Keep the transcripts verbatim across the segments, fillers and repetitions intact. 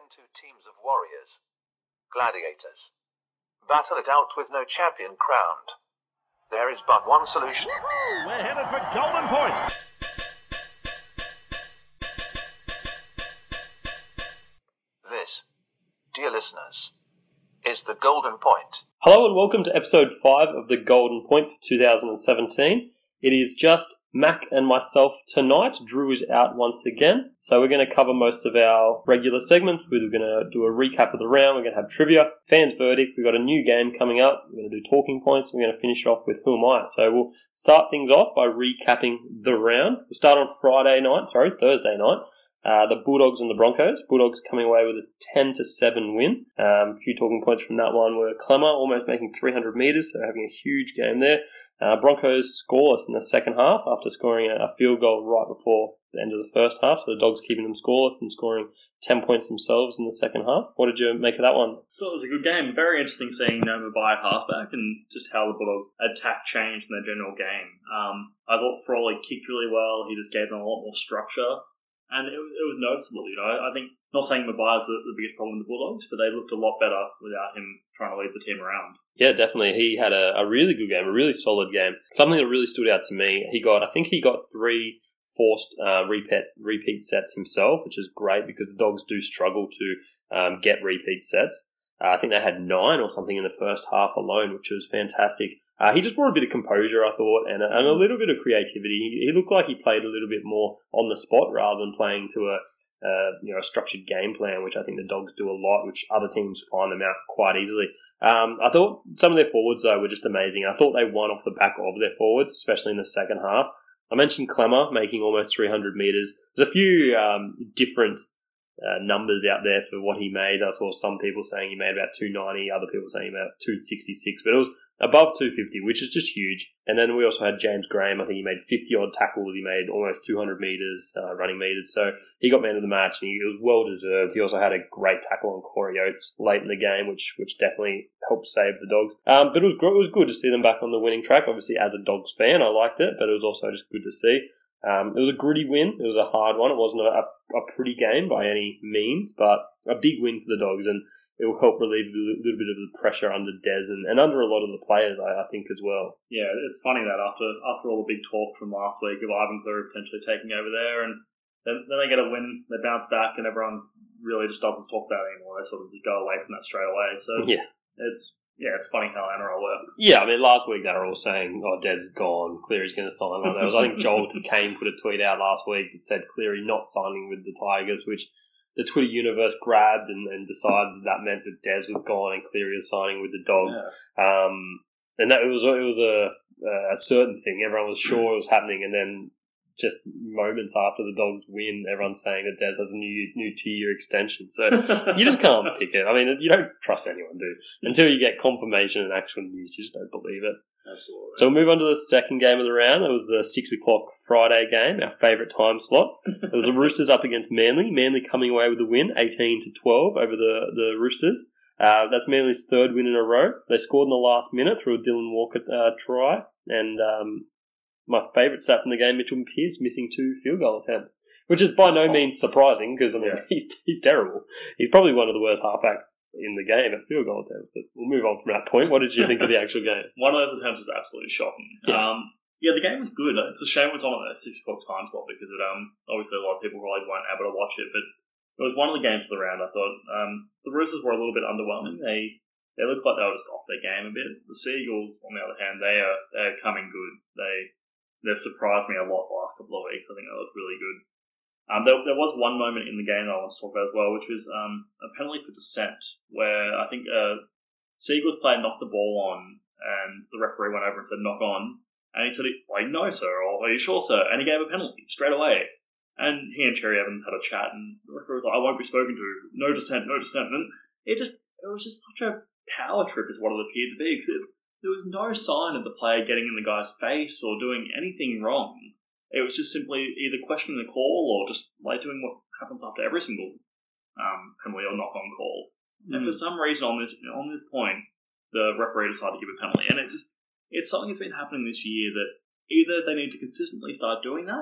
into teams of warriors, gladiators. Battle it out with no champion crowned. There is but one solution. We're headed for Golden Point. This, dear listeners, is the Golden Point. Hello and welcome to episode five of the Golden Point for two thousand seventeen. It is just Mac and myself tonight. Drew is out once again, so we're going to cover most of our regular segments. We're going to do a recap of the round. We're going to have trivia, fans' verdict. We've got a new game coming up. We're going to do talking points. We're going to finish off with Who Am I? So we'll start things off by recapping the round. We'll start on Friday night, sorry, Thursday night. Uh, the Bulldogs and the Broncos. Bulldogs coming away with a ten to seven win. Um, a few talking points from that one were Clemmer almost making three hundred metres, so having a huge game there. Uh, Broncos scoreless in the second half after scoring a, a field goal right before the end of the first half. So the Dogs keeping them scoreless and scoring ten points themselves in the second half. What did you make of that one? So it was a good game. Very interesting seeing Noma by halfback and just how the Bulldogs attack changed in their general game. Um, I thought Frawley kicked really well. He just gave them a lot more structure. And it was, it was noticeable, you know. I think, not saying Mabia's the, the biggest problem with the Bulldogs, but they looked a lot better without him trying to lead the team around. Yeah, definitely. He had a, a really good game, a really solid game. Something that really stood out to me, he got, I think he got three forced uh, repeat, repeat sets himself, which is great because the Dogs do struggle to um, get repeat sets. Uh, I think they had nine or something in the first half alone, which was fantastic. Uh, he just brought a bit of composure, I thought, and a, and a little bit of creativity. He, he looked like he played a little bit more on the spot rather than playing to a uh, you know a structured game plan, which I think the Dogs do a lot, which other teams find them out quite easily. Um, I thought some of their forwards, though, were just amazing. I thought they won off the back of their forwards, especially in the second half. I mentioned Clemmer making almost three hundred metres. There's a few um, different uh, numbers out there for what he made. I saw some people saying he made about two ninety, other people saying about two sixty-six, but it was above two fifty, which is just huge. And then we also had James Graham. I think he made fifty-odd tackles. He made almost two hundred metres, uh, running metres. So he got man of the match, and he was well-deserved. He also had a great tackle on Corey Oates late in the game, which which definitely helped save the Dogs. Um, but it was, it was good to see them back on the winning track. Obviously, as a Dogs fan, I liked it, but it was also just good to see. Um, it was a gritty win. It was a hard one. It wasn't a, a pretty game by any means, but a big win for the Dogs, and it will help relieve a little bit of the pressure under Des and, and under a lot of the players, I, I think, as well. Yeah, it's funny that after after all the big talk from last week of Ivan Cleary potentially taking over there, and then, then they get a win, they bounce back, and everyone really just doesn't talk about it anymore. They sort of just go away from that straight away. So it's, yeah. it's yeah, it's funny how N R L works. Yeah, I mean, last week they were all saying, oh, Des is gone, Cleary's going to sign like that. I think Joel Kane put a tweet out last week that said Cleary not signing with the Tigers, which the Twitter universe grabbed and, and decided that meant that Des was gone and Cleary was signing with the Dogs. Yeah. Um, and that it was it was a a certain thing. Everyone was sure it was happening, and then just moments after the Dogs win, everyone's saying that Des has a new new two-year extension. So you just can't pick it. I mean, you don't trust anyone, do you? Until you get confirmation and actual news, you just don't believe it. Absolutely. So we'll move on to the second game of the round. It was the six o'clock Friday game, our favourite time slot. It was the Roosters up against Manly. Manly coming away with the win, eighteen to twelve over the, the Roosters. Uh, that's Manly's third win in a row. They scored in the last minute through a Dylan Walker uh, try. And um, my favourite stat from the game, Mitchell Pearce missing two field goal attempts, which is by no means surprising because, I mean, Yeah. he's he's terrible. He's probably one of the worst halfbacks in the game at field goal attempts. But we'll move on from that point. What did you think of the actual game? One of those attempts was absolutely shocking. Yeah. Um, yeah, the game was good. It's a shame it was on at that six o'clock time slot because it, um, obviously a lot of people probably weren't able to watch it, but it was one of the games of the round, I thought. Um, the Roosters were a little bit underwhelming. They they looked like they were just off their game a bit. The Seagulls, on the other hand, they are they're coming good. They, they've surprised me a lot the last couple of weeks. I think they look really good. Um, there, there was one moment in the game that I want to talk about as well, which was um, a penalty for dissent, where I think uh, Seagulls player knocked the ball on, and the referee went over and said, knock on, and he said, like, no, sir, or are you sure, sir? And he gave a penalty straight away. And he and Cherry Evans had a chat, and the referee was like, I won't be spoken to, no dissent, no dissent. And it just, it was just such a power trip is what it appeared to be, because there was no sign of the player getting in the guy's face or doing anything wrong. It was just simply either questioning the call or just like doing what happens after every single um, penalty or knock-on call. Mm. And for some reason on this on this point, the referee decided to give a penalty. And it just it's something that's been happening this year that either they need to consistently start doing that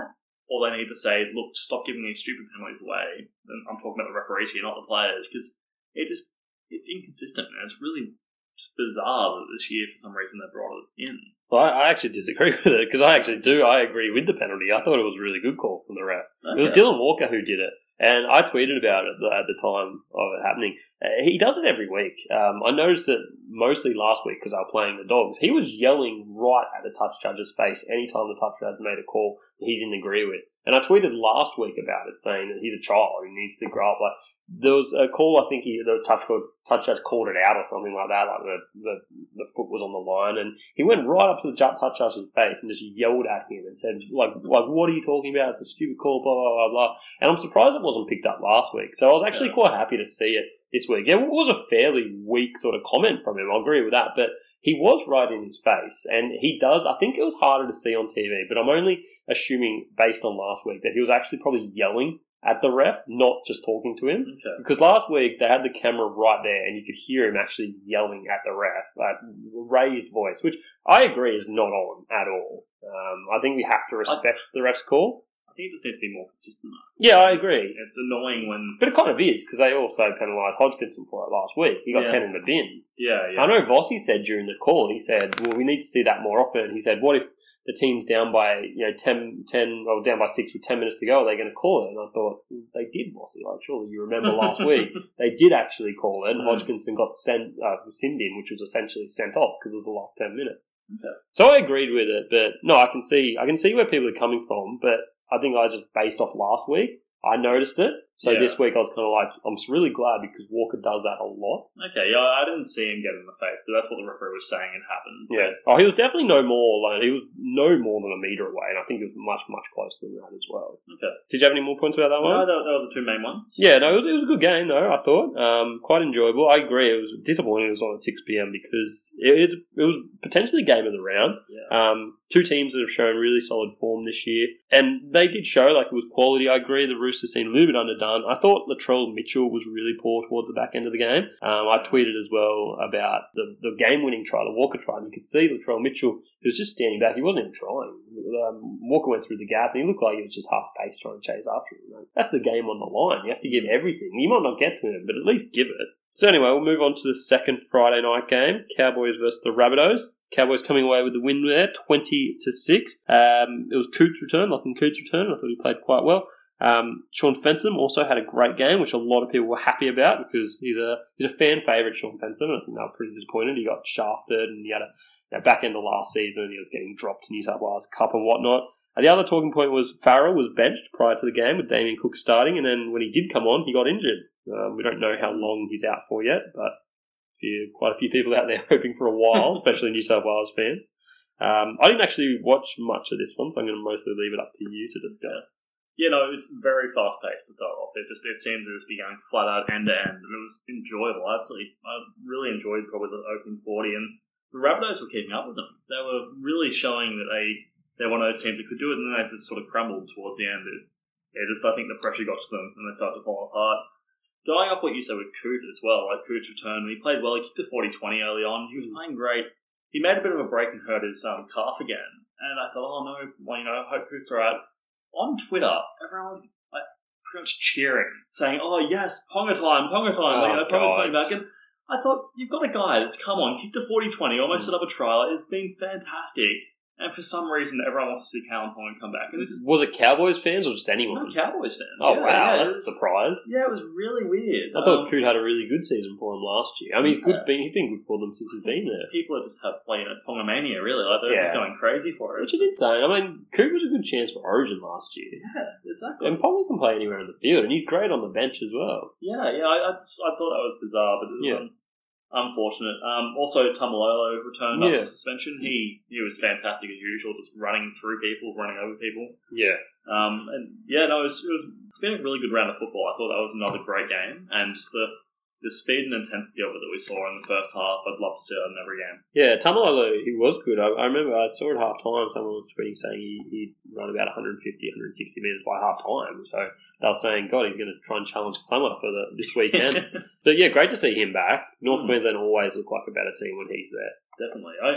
or they need to say, look, stop giving these stupid penalties away. And I'm talking about the referees here, not the players, because it just it's inconsistent, and it's really just bizarre that this year, for some reason, they brought it in. Well, I, I actually disagree with it, because I actually do. I agree with the penalty. I thought it was a really good call from the ref. Okay. It was Dylan Walker who did it, and I tweeted about it at the time of it happening. He does it every week. Um, I noticed that mostly last week, because I was playing the Dogs, he was yelling right at the touch judge's face anytime the touch judge made a call he didn't agree with. And I tweeted last week about it, saying that he's a child, he needs to grow up. Like, there was a call, I think he, the touch, touch judge called it out or something like that, like the, the, the foot was on the line, and he went right up to the touch judge's face and just yelled at him and said, like, like what are you talking about? It's a stupid call, blah, blah, blah, blah. And I'm surprised it wasn't picked up last week. So I was actually quite happy to see it this week. It was a fairly weak sort of comment from him, I agree with that, but he was right in his face, and he does, I think it was harder to see on T V, but I'm only assuming, based on last week, that he was actually probably yelling at the ref, not just talking to him. Okay. Because last week, they had the camera right there, and you could hear him actually yelling at the ref, like, raised voice, which I agree is not on at all. Um, I think we have to respect I, the ref's call. I think it just needs to be more consistent, though. Yeah, I agree. It's annoying when... But it kind of is, because they also penalised Hodgkinson for it last week. He got yeah. ten in the bin. Yeah, yeah. I know Vossi said during the call, he said, well, we need to see that more often. He said, what if the team's down by, you know, ten, ten, or down by six with ten minutes to go, are they going to call it? And I thought, they did, Vossi. Like, surely you remember last week, they did actually call it, and Hodgkinson got sent, uh, simmed in, which was essentially sent off because it was the last ten minutes. Okay. So I agreed with it, but no, I can see, I can see where people are coming from, but I think I just based off last week, I noticed it. So yeah. this week I was kind of like, I'm just really glad because Walker does that a lot. Okay, yeah, I didn't see him get in the face, but that's what the referee was saying had happened. Yeah. Oh, he was definitely no more, like, he was no more than a metre away, and I think he was much, much closer than that as well. Okay. Did you have any more points about that one? No, that, that was the two main ones. Yeah, no, it was, it was a good game, though, I thought. Um, quite enjoyable. I agree, it was disappointing it was on at six p.m. because it, it, it was potentially a game of the round. Yeah. Um, two teams that have shown really solid form this year, and they did show, like, it was quality. I agree, the Roosters seemed a little bit underdone. I thought Latrell Mitchell was really poor towards the back end of the game. Um, I tweeted as well about the, the game-winning try, the Walker try, and you could see Latrell Mitchell, he was just standing back. He wasn't even trying. Um, Walker went through the gap, and he looked like he was just half-paced trying to chase after him. Like, that's the game on the line. You have to give everything. You might not get to him, but at least give it. So anyway, we'll move on to the second Friday night game, Cowboys versus the Rabbitohs. Cowboys coming away with the win there, twenty to six. Um, it was Coots' return, Lachlan Coots' return. I thought he played quite well. Um, Sean Fensom also had a great game, which a lot of people were happy about because he's a he's a fan favourite, Sean Fensom. I think they were pretty disappointed. He got shafted, and he had a you know, back end of last season, he was getting dropped to New South Wales Cup and whatnot. And the other talking point was Farrell was benched prior to the game with Damien Cook starting, and then when he did come on, he got injured. Um, we don't know how long he's out for yet, but a few, quite a few people out there hoping for a while, especially New South Wales fans. Um, I didn't actually watch much of this one, so I'm going to mostly leave it up to you to discuss. Yeah, no, it was very fast paced to start off. It just it seemed to just be going flat out end to end, and it was enjoyable. Absolutely, I really enjoyed probably the opening forty, and the Rabbitohs were keeping up with them. They were really showing that they they're one of those teams that could do it, and then they just sort of crumbled towards the end. It, it just I think the pressure got to them, and they started to fall apart. Going off what you said with Coot as well, like Coot's return, he played well. He kicked a forty twenty early on. He was playing great. He made a bit of a break and hurt his um, calf again, and I thought, oh no, well you know, I hope Coot's alright. On Twitter, everyone was like pretty much cheering, saying, "Oh yes, Ponga time, Ponga time!" Oh, like, you know, Ponga's coming God. back. And I thought, you've got a guy that's come on, kicked a forty twenty, almost set up a trial. It's been fantastic. And for some reason, everyone wants to see Callum Ponga come back. And it just Was it Cowboys fans or just no anyone? Cowboys fans. Oh, yeah, wow, yeah, that's it was, a surprise. Yeah, it was really weird. I thought Um, Coot had a really good season for him last year. I mean, he's good. Yeah. Been, he's been good for them since he's been there, people are just have like, you know, Ponga mania, really. Like they're just Yeah. going crazy for it. which is insane. I mean, Coot was a good chance for Origin last year, Yeah, exactly. and Ponga can play anywhere in the field, and he's great on the bench as well. Yeah, yeah, I, I, just, I thought that was bizarre, but it was Yeah. um, unfortunate. Um, also, Tamalolo returned Yeah. after suspension. He he was fantastic as usual, just running through people, running over people. Yeah, Um, and yeah, no, it was, it was it's been a really good round of football. I thought that was another great game, and just the the speed and intensity of it that we saw in the first half, I'd love to see it in every game. yeah. Tamalolo, he was good. I, I remember I saw at half time someone was tweeting saying he he'd run about one fifty, one sixty metres by half time. So they were saying, God, he's going to try and challenge Plummer for the this weekend. But yeah, great to see him back. North Mm. Queensland always look like a better team when he's there. Definitely. I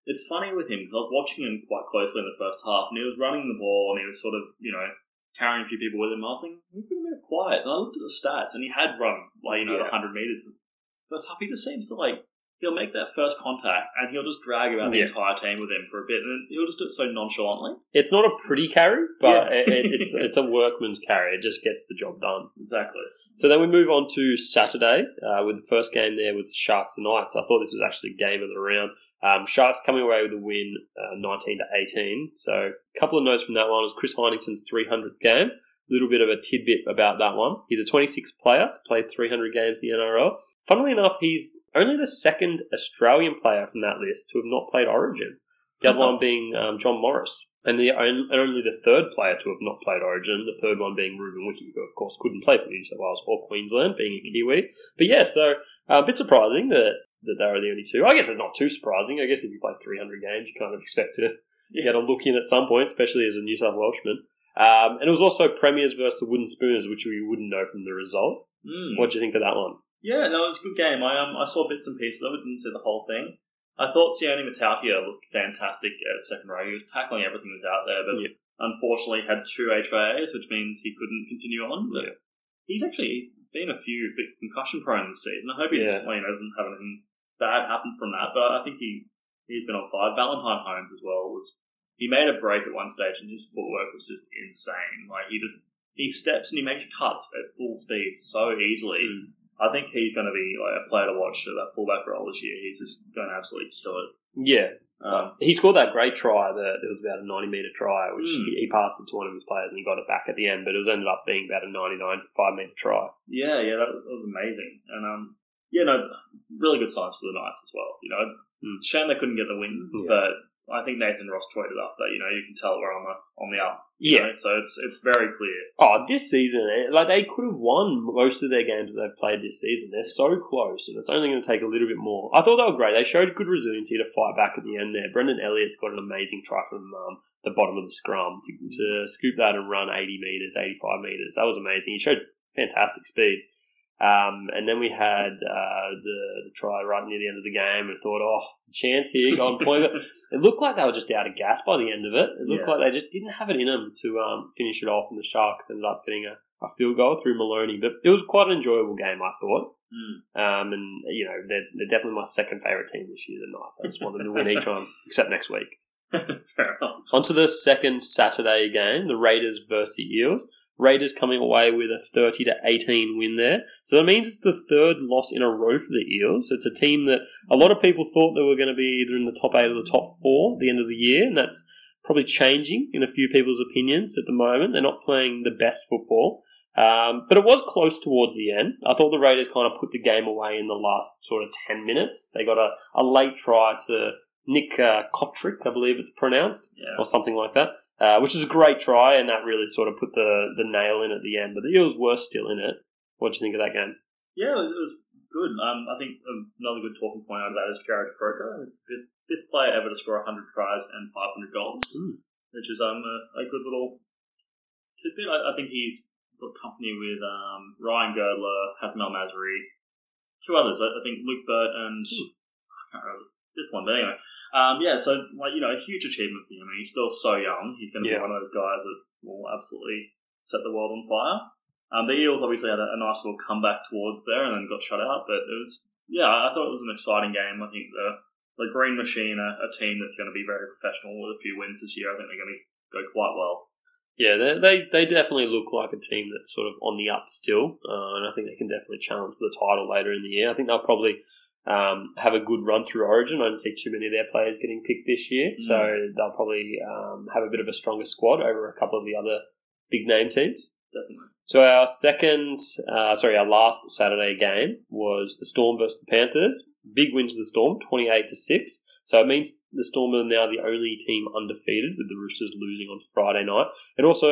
it's funny with him because I was watching him quite closely in the first half, and he was running the ball, and he was sort of, you know, carrying a few people with him. I was thinking, he's been a bit quiet. And I looked at the stats, and he had run, like, you know, Yeah. one hundred metres. First half, he just seems to, like, he'll make that first contact, and he'll just drag about the Yeah. entire team with him for a bit, and he'll just do it so nonchalantly. It's not a pretty carry, but Yeah. it, it's it's a workman's carry. It just gets the job done. Exactly. So then we move on to Saturday, uh, with the first game there was the Sharks and Knights. I thought this was actually game of the round. Um, Sharks coming away with a win, uh, nineteen to eighteen. So a couple of notes from that one was Chris Heiningson's three hundredth game. A little bit of a tidbit about that one. He's a twenty-sixth player to play three hundred games in the N R L. Funnily enough, he's only the second Australian player from that list to have not played Origin. The other one being um, John Morris. And, the, and only the third player to have not played Origin, the third one being Ruben Wiki, who of course couldn't play for New South Wales or Queensland, being a Kiwi. But yeah, so uh, a bit surprising that, that they were the only two. I guess it's not too surprising. I guess if you play three hundred games, you kind of expect to get a look in at some point, especially as a New South Welshman. Um, and it was also Premiers versus the Wooden Spoons, which we wouldn't know from the result. Mm. What do you think of that one? Yeah, no, it was a good game. I um, I saw bits and pieces of it, didn't see the whole thing. I thought Sione Matautia looked fantastic at second row. He was tackling everything that was out there, but yeah. unfortunately had two H I As, which means he couldn't continue on. But Yeah. he's actually he's been a few bit concussion prone this season. I hope he's Yeah. well, he doesn't have anything bad happen from that, but I think he he's been on fire. Valentine Holmes as well was he made a break at one stage and his footwork was just insane. Like he just he steps and he makes cuts at full speed so easily. Mm. I think he's going to be like a player to watch for that fullback role this year. He's just going to absolutely kill it. Yeah. Um, He scored that great try. That it was about a ninety metre try, which Mm. he, he passed it to one of his players and he got it back at the end. But it was ended up being about a ninety-nine five metre try. yeah, yeah, that was, that was amazing. And um, yeah, no, really good signs for the Knights as well. You know, Mm. shame they couldn't get the win, Yeah. but I think Nathan Ross tweeted up that you know you can tell we're on the on the up. Yeah. You know? So it's it's very clear. Oh, this season, eh, like they could have won most of their games that they've played this season. They're so close, and it's only going to take a little bit more. I thought they were great. They showed good resiliency to fight back at the end there. Brendan Elliott's got an amazing try from um, the bottom of the scrum to, to scoop that and run eighty metres, eighty-five metres. That was amazing. He showed fantastic speed. Um, and then we had uh, the, the try right near the end of the game and thought, oh, chance here, golden point. But it looked like they were just out of gas by the end of it. It looked Yeah. like they just didn't have it in them to um, finish it off, and the Sharks ended up getting a, a field goal through Maloney. But it was quite an enjoyable game, I thought. Mm. Um, and, you know, they're, they're definitely my second favourite team this year, the Knights. I just want them to win each one, except next week. Fair enough. On to the second Saturday game, the Raiders versus the Eels. Raiders coming away with a thirty to eighteen win there. So that means it's the third loss in a row for the Eels. It's a team that a lot of people thought they were going to be either in the top eight or the top four at the end of the year, and that's probably changing in a few people's opinions at the moment. They're not playing the best football. Um, but it was close towards the end. I thought the Raiders kind of put the game away in the last sort of ten minutes. They got a, a late try to Nick uh, Kotrick, I believe it's pronounced, Yeah. or something like that. Uh, which is a great try, and that really sort of put the, the nail in at the end. But the Eels were still in it. What do you think of that game? Yeah, it was, it was good. Um, I think another good talking point out of that is Jared Croker. He's the fifth, fifth player ever to score one hundred tries and five hundred goals, Mm. which is um a, a good little tidbit. I, I think he's got company with um, Ryan Girdler, Hatham El Masri, two others. I, I think Luke Burt and Mm. I can't remember this one, but anyway. Um, yeah, so, like, you know, a huge achievement for him. I mean, he's still so young. He's going to Yeah. be one of those guys that will absolutely set the world on fire. Um, the Eels obviously had a, a nice little comeback towards there and then got shut out, but it was, yeah, I thought it was an exciting game. I think the, the Green Machine, a, a team that's going to be very professional with a few wins this year, I think they're going to go quite well. Yeah, they, they they definitely look like a team that's sort of on the up still, uh, and I think they can definitely challenge for the title later in the year. I think they'll probably um, have a good run through Origin. I didn't see too many of their players getting picked this year, Mm. so they'll probably um, have a bit of a stronger squad over a couple of the other big name teams. Definitely. So our second, uh, sorry, our last Saturday game was the Storm versus the Panthers. Big win to the Storm, twenty-eight to six. So it means the Storm are now the only team undefeated, with the Roosters losing on Friday night. It also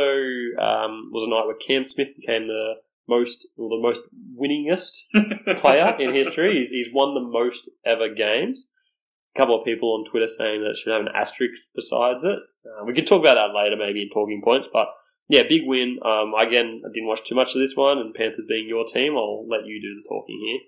um, was a night where Cam Smith became the most, well, the most winningest player in history. He's, he's won the most ever games. A couple of people on Twitter saying that it should have an asterisk besides it. Uh, we could talk about that later, maybe in talking points, but yeah, big win. Um, again, I didn't watch too much of this one, and Panthers being your team, I'll let you do the talking here.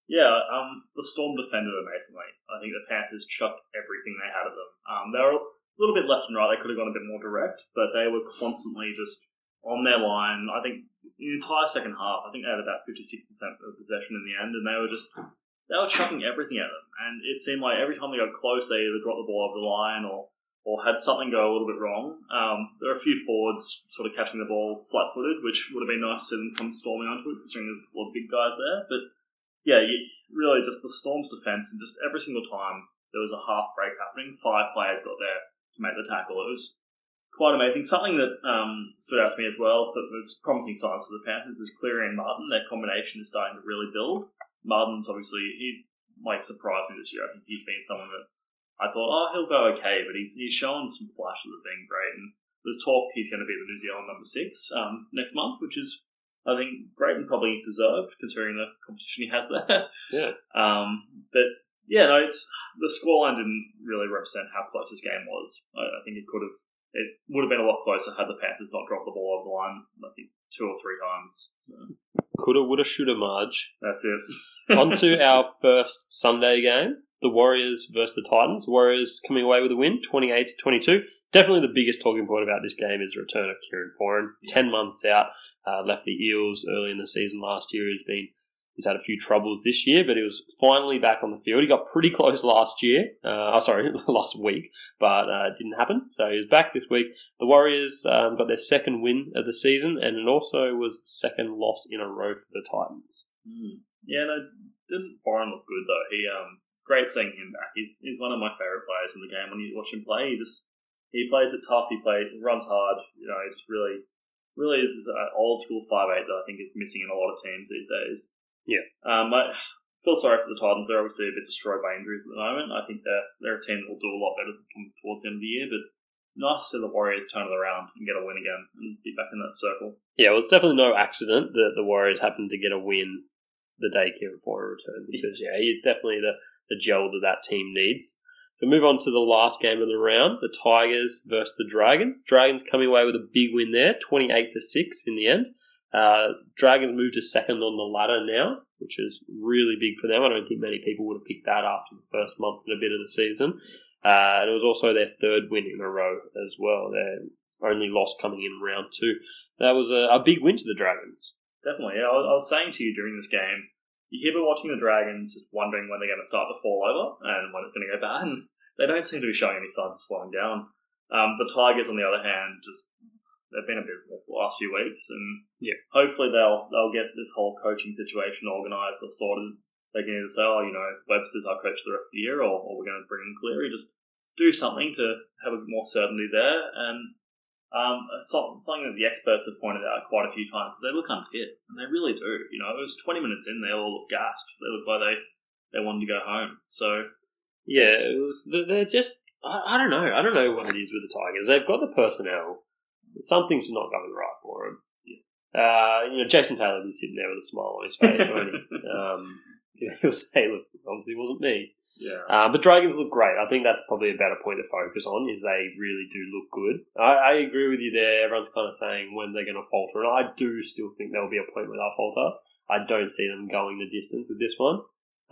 Yeah, um, the Storm defended amazingly. I think the Panthers chucked everything they had at them. Um, they were a little bit left and right. They could have gone a bit more direct, but they were constantly just on their line. I think the entire second half, I think they had about fifty-six percent of possession in the end, and they were just they were chucking everything at them. And it seemed like every time they got close, they either dropped the ball over the line or or had something go a little bit wrong. Um, there are a few forwards sort of catching the ball flat-footed, which would have been nice to see them come storming onto it, considering there's a couple of big guys there. But yeah, you, really just the Storm's defence, and just every single time there was a half break happening, five players got there to make the tackle. It was quite amazing. Something that um, stood out to me as well, that was promising signs for the Panthers, is Cleary and Martin. Their combination is starting to really build. Martin's obviously, he might surprise me this year. I think he's been someone that I thought, oh, he'll go okay, but he's he's shown some flashes of being great. And there's talk he's going to be the New Zealand number six um, next month, which is, I think, great and probably deserved, considering the competition he has there. Yeah. Um, but, yeah, no, it's the scoreline didn't really represent how close this game was. I, I think it could have, it would have been a lot closer had the Panthers not dropped the ball over the line, I think, two or three times. So. Coulda, woulda, shoulda, Marge. That's it. On to our first Sunday game, the Warriors versus the Titans. Warriors coming away with a win, twenty-eight to twenty-two. Definitely the biggest talking point about this game is the return of Kieran Foran. Yeah. Ten months out. Uh, left the Eels early in the season last year. He's been he's had a few troubles this year, but he was finally back on the field. He got pretty close last year. Uh, oh, sorry, last week, but uh, it didn't happen. So he was back this week. The Warriors um, got their second win of the season, and it also was the second loss in a row for the Titans. Mm. Yeah, no, didn't Foran look good though? He um, great seeing him back. He's he's one of my favourite players in the game. When you watch him play, he just he plays it tough. He plays, he runs hard. You know, he just really. Really is an old school five eight that I think is missing in a lot of teams these days. Yeah. Um, I feel sorry for the Titans. They're obviously a bit destroyed by injuries at the moment. I think they're, they're a team that will do a lot better towards the end of the year, but nice to see the Warriors turn it around and get a win again and be back in that circle. Yeah, well, it's definitely no accident that the Warriors happened to get a win the day Kieran Foran returned, because, yeah, he's definitely the, the gel that that team needs. So move on to the last game of the round, the Tigers versus the Dragons. Dragons coming away with a big win there, twenty-eight to six in the end. Uh, Dragons moved to second on the ladder now, which is really big for them. I don't think many people would have picked that after the first month and a bit of the season. Uh, and it was also their third win in a row as well. Their only loss coming in round two. That was a, a big win to the Dragons. Definitely. Yeah, I was, I was saying to you during this game, you hear about watching the Dragons, just wondering when they're going to start to fall over and when it's going to go bad. And they don't seem to be showing any signs of slowing down. Um, the Tigers, on the other hand, just they've been abysmal for the last few weeks, and yeah, hopefully they'll they'll get this whole coaching situation organised or sorted. They can either say, oh, you know, Webster's our coach for the rest of the year, or, or we're going to bring in Cleary. Just do something to have a bit more certainty there. And um, something that the experts have pointed out quite a few times, they look unfit, and they really do. You know, it was twenty minutes in, they all look gassed. They look like they, they wanted to go home. So yeah, it was. They're just. I, I don't know. I don't know what it is with the Tigers. They've got the personnel. Something's not going right for them. Yeah. Uh, you know, Jason Taylor will be sitting there with a smile on his face, won't he? Um, he'll say, "Look, obviously, it wasn't me." Yeah. Uh, but Dragons look great. I think that's probably a better point to focus on, is they really do look good. I, I agree with you there. Everyone's kind of saying when they're going to falter, and I do still think there'll be a point where they'll falter. I don't see them going the distance with this one.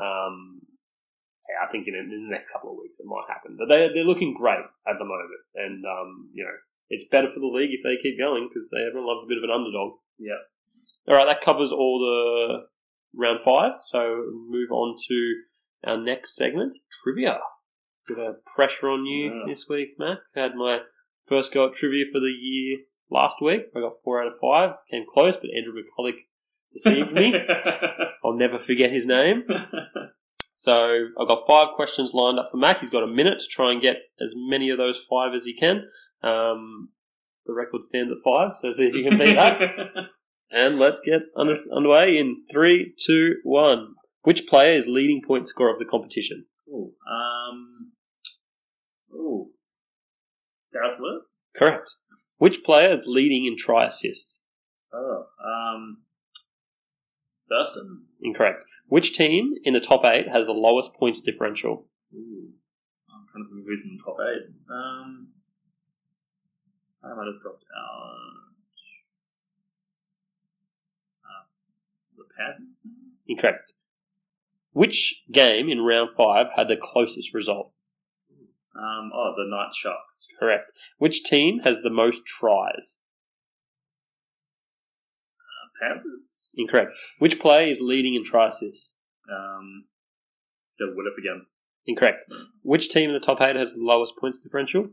Um, yeah, I think in, in the next couple of weeks it might happen. But they, they're looking great at the moment. And, um, you know, it's better for the league if they keep going, because they everyone loves a bit of an underdog. Yeah. All right, that covers all the round five. So move on to our next segment, trivia. Bit of pressure on you yeah. this week, Mac. I had my first go at trivia for the year last week. I got four out of five. Came close, but Andrew McCulloch deceived me. I'll never forget his name. So I've got five questions lined up for Mac. He's got a minute to try and get as many of those five as he can. Um, the record stands at five, so see if you can beat that. And let's get under- underway in three, two, one. Which player is leading point scorer of the competition? Ooh, um, ooh, Gareth Wirt? Correct. Which player is leading in try assists? Oh, um, Thurston? Incorrect. Which team in the top eight has the lowest points differential? Ooh, I'm trying to think who's in the top eight. Um, I might have dropped out. Uh, the Panthers? Incorrect. Which game in round five had the closest result? Um, oh, the Knights Sharks. Correct. Which team has the most tries? Uh, Panthers. Incorrect. Which player is leading in try assists? Um, go Widdop again. Incorrect. Which team in the top eight has the lowest points differential?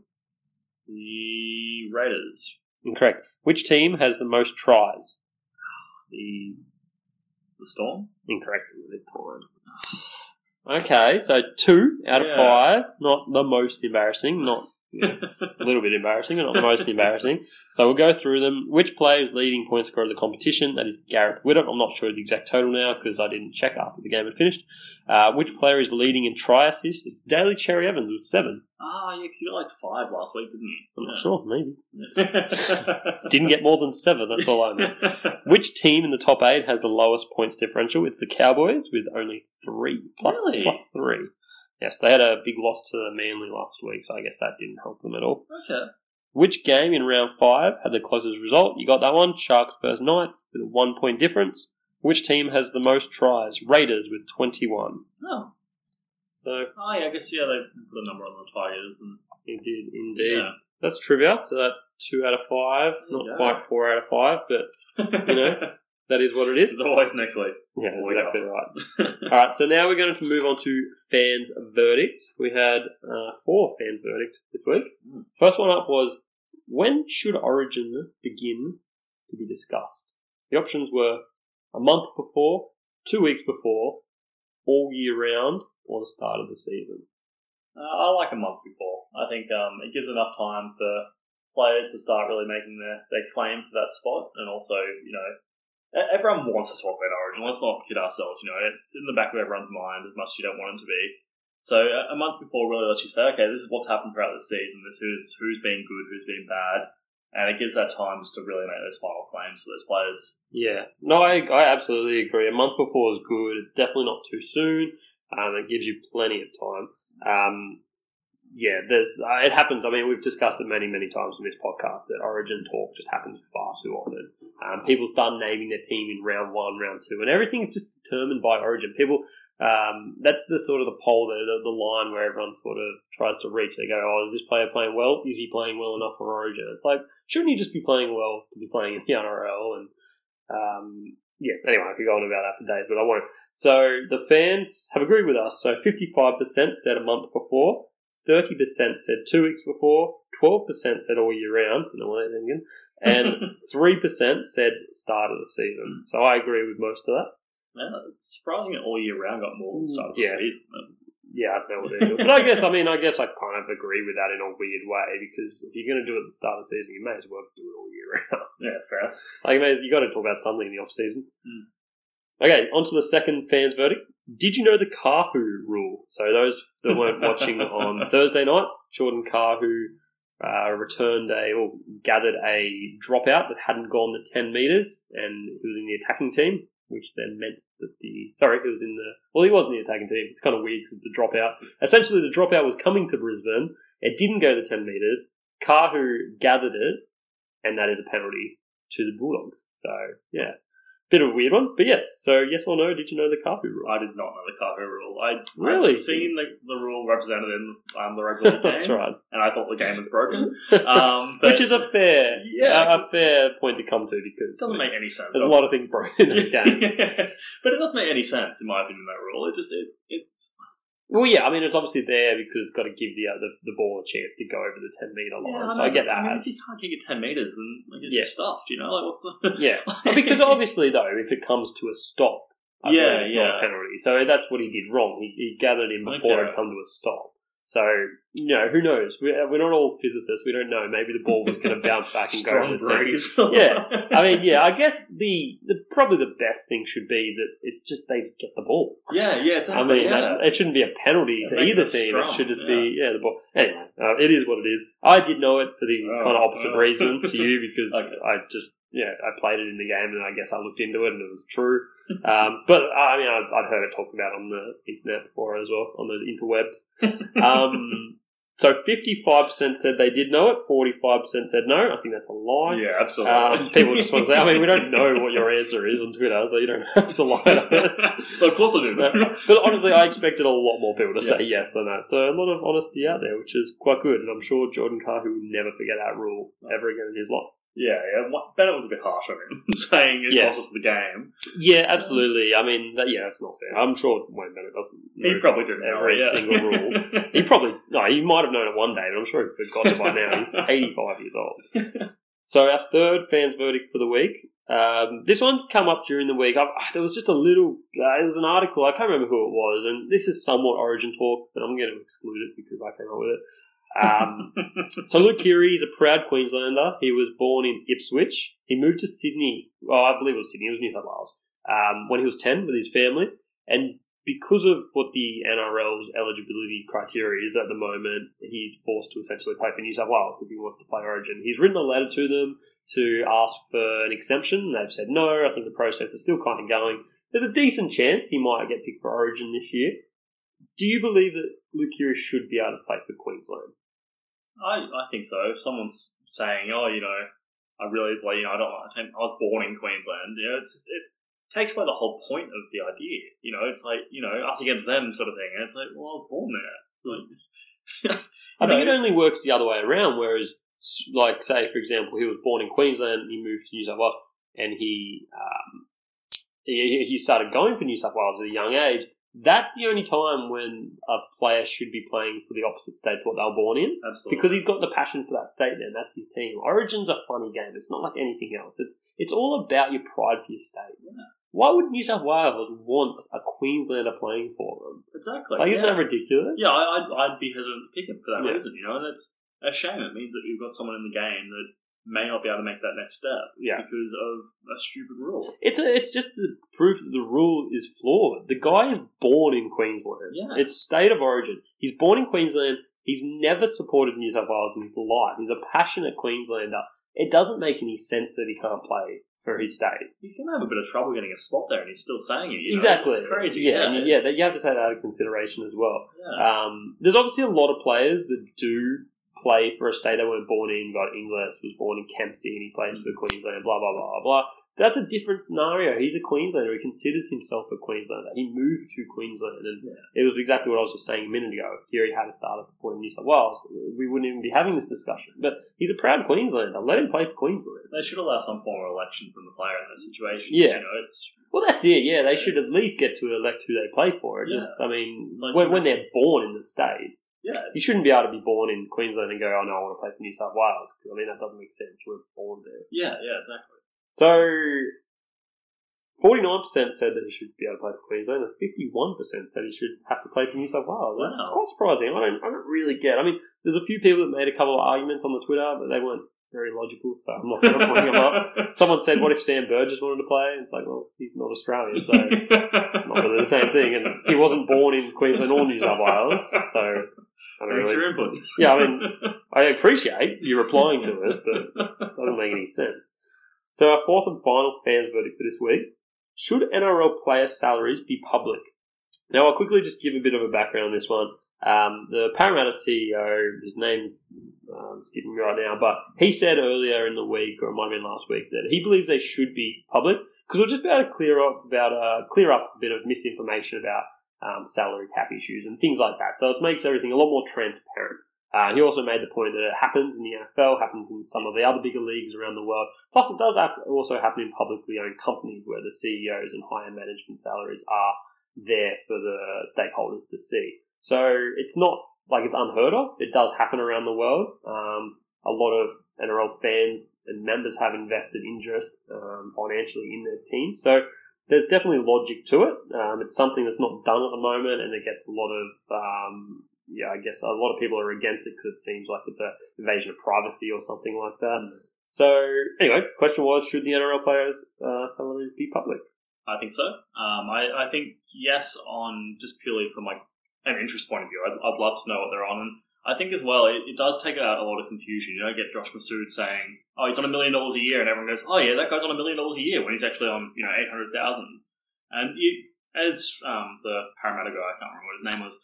The Raiders. Incorrect. Which team has the most tries? The the Storm. Incorrect. This time. Okay, so two out of Yeah. five. Not the most embarrassing. Not yeah, a little bit embarrassing, but not the most embarrassing. So we'll go through them. Which player is leading point scorer of the competition? That is Gareth Widdop. I'm not sure the exact total now because I didn't check after the game had finished. Uh, which player is leading in try assists? It's Daly Cherry Evans with seven. Ah, yeah, because you got like five last week, didn't you? I'm not sure, maybe. Didn't get more than seven, that's all I know. Which team in the top eight has the lowest points differential? It's the Cowboys with only three. Plus, Really? plus three. Yes, they had a big loss to Manly last week, so I guess that didn't help them at all. Okay. Which game in round five had the closest result? You got that one. Sharks versus Knights with a one point difference. Which team has the most tries? Raiders with twenty-one. Oh. So, Oh, yeah, I guess, yeah, they put a number on the Tigers. And, indeed, indeed. yeah. That's trivia, so that's two out of five. Not Yeah. quite four out of five, but, you know, that is what it is. It's always next week. Yeah, that's We exactly are. right. All right, so now we're going to move on to fans' verdict. We had uh, four fans' verdict this week. First one up was, when should Origin begin to be discussed? The options were a month before, two weeks before, all year round, or the start of the season. Uh, I like a month before. I think um, it gives enough time for players to start really making their, their claim for that spot, and also, you know, e- everyone wants to talk about Origin. Let's not kid ourselves, you know, it's in the back of everyone's mind as much as you don't want it to be. So a a month before really lets you say, okay, this is what's happened throughout the season, this is who's been good, who's been bad, and it gives that time just to really make those final claims for those players. Yeah, no, I, I absolutely agree. A month before is good. It's definitely not too soon. Um, it gives you plenty of time. Um, yeah, there's uh, it happens. I mean, we've discussed it many, many times in this podcast that Origin talk just happens far too often. Um, people start naming their team in round one, round two, and everything's just determined by Origin. People, um, that's the sort of the pole, the, the the line where everyone sort of tries to reach. They go, "Oh, is this player playing well? Is he playing well enough for Origin?" It's like, shouldn't you just be playing well to be playing in the N R L? And um, yeah, anyway, I could go on about that for days, but I won't. So the fans have agreed with us. So fifty-five percent said a month before, thirty percent said two weeks before, twelve percent said all year round, don't know what they're thinking, and three percent said start of the season. So I agree with most of that. Yeah, it's surprising that all year round got more than start of Yeah. the season. Yeah, I don't know what they're doing. But I guess, I mean, I guess I kind of agree with that in a weird way, because if you're going to do it at the start of the season, you may as well do it all year round. Yeah, fair. Like, you may- you got to talk about something in the off-season. Mm. Okay, on to the second fans' verdict. Did you know the Kahu rule? So those that weren't watching on Thursday night, Jordan Kahu uh, returned a, or gathered a dropout that hadn't gone the ten metres, and he was in the attacking team, which then meant that the, sorry, he was in the, well, he was in the attacking team. It's kind of weird because it's a dropout. Essentially, the dropout was coming to Brisbane. It didn't go the ten metres. Kahu gathered it, and that is a penalty to the Bulldogs. So, yeah. Bit of a weird one, but yes. So, yes or no, did you know the Kahu rule? I did not know the Kahu rule. I Really? I'd seen the, the rule represented in um, the regular That's games, right. and I thought the game was broken. Um, but Which is a fair, Yeah. a, a fair point to come to, because it doesn't make any sense. there's a lot of things broken in this game. But it doesn't make any sense, in my opinion, that rule. It just, it, it's... Well, yeah, I mean, it's obviously there because it's got to give the, uh, the the ball a chance to go over the ten metre line. Yeah, so I get that. I mean, if you can't kick it ten metres, then like, it's Yeah. just stuffed, you know? Like, what's the... Yeah, because obviously, though, if it comes to a stop, I Yeah, believe it's not a yeah. penalty. So that's what he did wrong. He, he gathered in before Okay. it come to a stop. So, you know, who knows? We're, we're not all physicists. We don't know. Maybe the ball was going to bounce back and go over Strong the ten. breeze. Yeah. I mean, yeah, I guess the, the probably the best thing should be that it's just they just get the ball. yeah, yeah. It's I mean, yeah. that, it shouldn't be a penalty to Yeah, make either it team. It strong, should just yeah. be, yeah, the ball. Anyway, uh, it is what it is. I did know it for the Oh, kind of opposite oh. reason to you, because Okay. I just, yeah, I played it in the game and I guess I looked into it and it was true. Um, but, I mean, I'd, I'd heard it talked about on the internet before as well, on the interwebs. Um, So fifty-five percent said they did know it, forty-five percent said no. I think that's a lie. Yeah, absolutely. Um, people just want to say, I mean, we don't know what your answer is on Twitter, so you don't have to lie to us. Well, of course I do. But, but honestly, I expected a lot more people to Yeah. say yes than that. So a lot of honesty out there, which is quite good. And I'm sure Jordan Kahu will never forget that rule ever again in his life. Yeah, yeah. What- Bennett was a bit harsh on him, saying it Yeah. cost us the game. Yeah, absolutely. I mean, that, yeah, that's not fair. I'm sure Wayne Bennett doesn't know He probably didn't know every it, yeah. single rule. He probably, no, he might have known it one day, but I'm sure he forgot it by now. He's eighty-five years old. So our third fans verdict for the week. Um, this one's come up during the week. I, there was just a little, uh, it was an article, I can't remember who it was, and this is somewhat Origin talk, but I'm going to exclude it because I came up with it. Um, so Luke Keary is a proud Queenslander. He was born in Ipswich. He moved to Sydney. Well, I believe it was Sydney. It was New South Wales. Um, when he was ten with his family, and because of what the N R L's eligibility criteria is at the moment, he's forced to essentially play for New South Wales if he wants to play Origin. He's written a letter to them to ask for an exemption. They've said no. I think the process is still kind of going. There's a decent chance he might get picked for Origin this year. Do you believe that Luke Keary should be able to play for Queensland? I, I think so. If someone's saying, oh, you know, I really, like, you know, I don't like, I was born in Queensland, you know, it's just, it takes away the whole point of the idea. You know, it's like, you know, us against them sort of thing. And it's like, well, I was born there. Like, I think it only works the other way around, whereas, like, say, for example, he was born in Queensland, he moved to New South Wales, and he, um, he, he started going for New South Wales at a young age. That's the only time when a player should be playing for the opposite state to what they were born in. Absolutely. Because he's got the passion for that state there, and that's his team. Origin's a funny game. It's not like anything else. It's it's all about your pride for your state. Yeah. Why would New South Wales want a Queenslander playing for them? Exactly. Like, isn't yeah. that ridiculous? Yeah, I, I'd, I'd be hesitant to pick him for that Yeah. reason, you know, and that's a shame. It means that you've got someone in the game that may not be able to make that next step Yeah. because of a stupid rule. It's a, it's just a proof that the rule is flawed. The guy is born in Queensland. Yeah. It's state of origin. He's born in Queensland. He's never supported New South Wales in his life. He's a passionate Queenslander. It doesn't make any sense that he can't play for his state. He's going to have a bit of trouble getting a spot there, and he's still saying it. You know? Exactly. It's crazy. Yeah, Yeah, and yeah, that you have to take that into consideration as well. Yeah. Um, there's obviously a lot of players that do play for a state they weren't born in. You've got Inglis was born in Kempsey and he plays for Queensland, blah, blah, blah, blah. That's a different scenario. He's a Queenslander. He considers himself a Queenslander. He moved to Queensland. And Yeah. it was exactly what I was just saying a minute ago. If Keary had started supporting New South Wales, we wouldn't even be having this discussion. But he's a proud Queenslander. Let him play for Queensland. They should allow some form of election from the player in that situation. Yeah. You know, it's Well, that's it. Yeah, they should at least get to elect who they play for. It Yeah. Just, I mean, Like- when, when they're born in the state, yeah. you shouldn't be able to be born in Queensland and go, oh, no, I want to play for New South Wales. I mean, that doesn't make sense. You were born there. Yeah, yeah, exactly. So, forty-nine percent said that he should be able to play for Queensland, and fifty-one percent said he should have to play for New South Wales. That's Wow. quite surprising. I don't, I don't really get. I mean, there's a few people that made a couple of arguments on the Twitter, but they weren't very logical, so I'm not going to bring them up. Someone said, what if Sam Burgess wanted to play? It's like, well, he's not Australian, so it's not really the same thing. And he wasn't born in Queensland or New South Wales, so I don't Thanks really... for your input. Yeah, I mean, I appreciate you replying to us, but it doesn't make any sense. So our fourth and final fans verdict for this week. Should N R L player salaries be public? Now, I'll quickly just give a bit of a background on this one. Um, the Parramatta C E O, his name's um, skipping me right now, but he said earlier in the week, or it might have been last week, that he believes they should be public because we'll just be able to clear up about uh, clear up a bit of misinformation about um, salary cap issues and things like that. So it makes everything a lot more transparent. Uh, he also made the point that it happens in the N F L, happens in some of the other bigger leagues around the world. Plus, it does also happen in publicly owned companies where the C E Os and higher management salaries are there for the stakeholders to see. So it's not like it's unheard of. It does happen around the world. Um, a lot of N R L fans and members have invested interest um, financially in their team. So there's definitely logic to it. Um, it's something that's not done at the moment, and it gets a lot of, um, yeah, I guess a lot of people are against it because it seems like it's an invasion of privacy or something like that. So anyway, question was, should the N R L players' uh, salaries be public? I think so. Um, I, I think yes, on just purely from like an interest point of view. I'd, I'd love to know what they're on. And I think as well, it, it does take out a lot of confusion. You don't get Josh Massoud saying, oh, he's on a million dollars a year, and everyone goes, oh yeah, that guy's on a million dollars a year, when he's actually on, you know, eight hundred thousand. And you, as um, the Parramatta guy, I can't remember what his name was,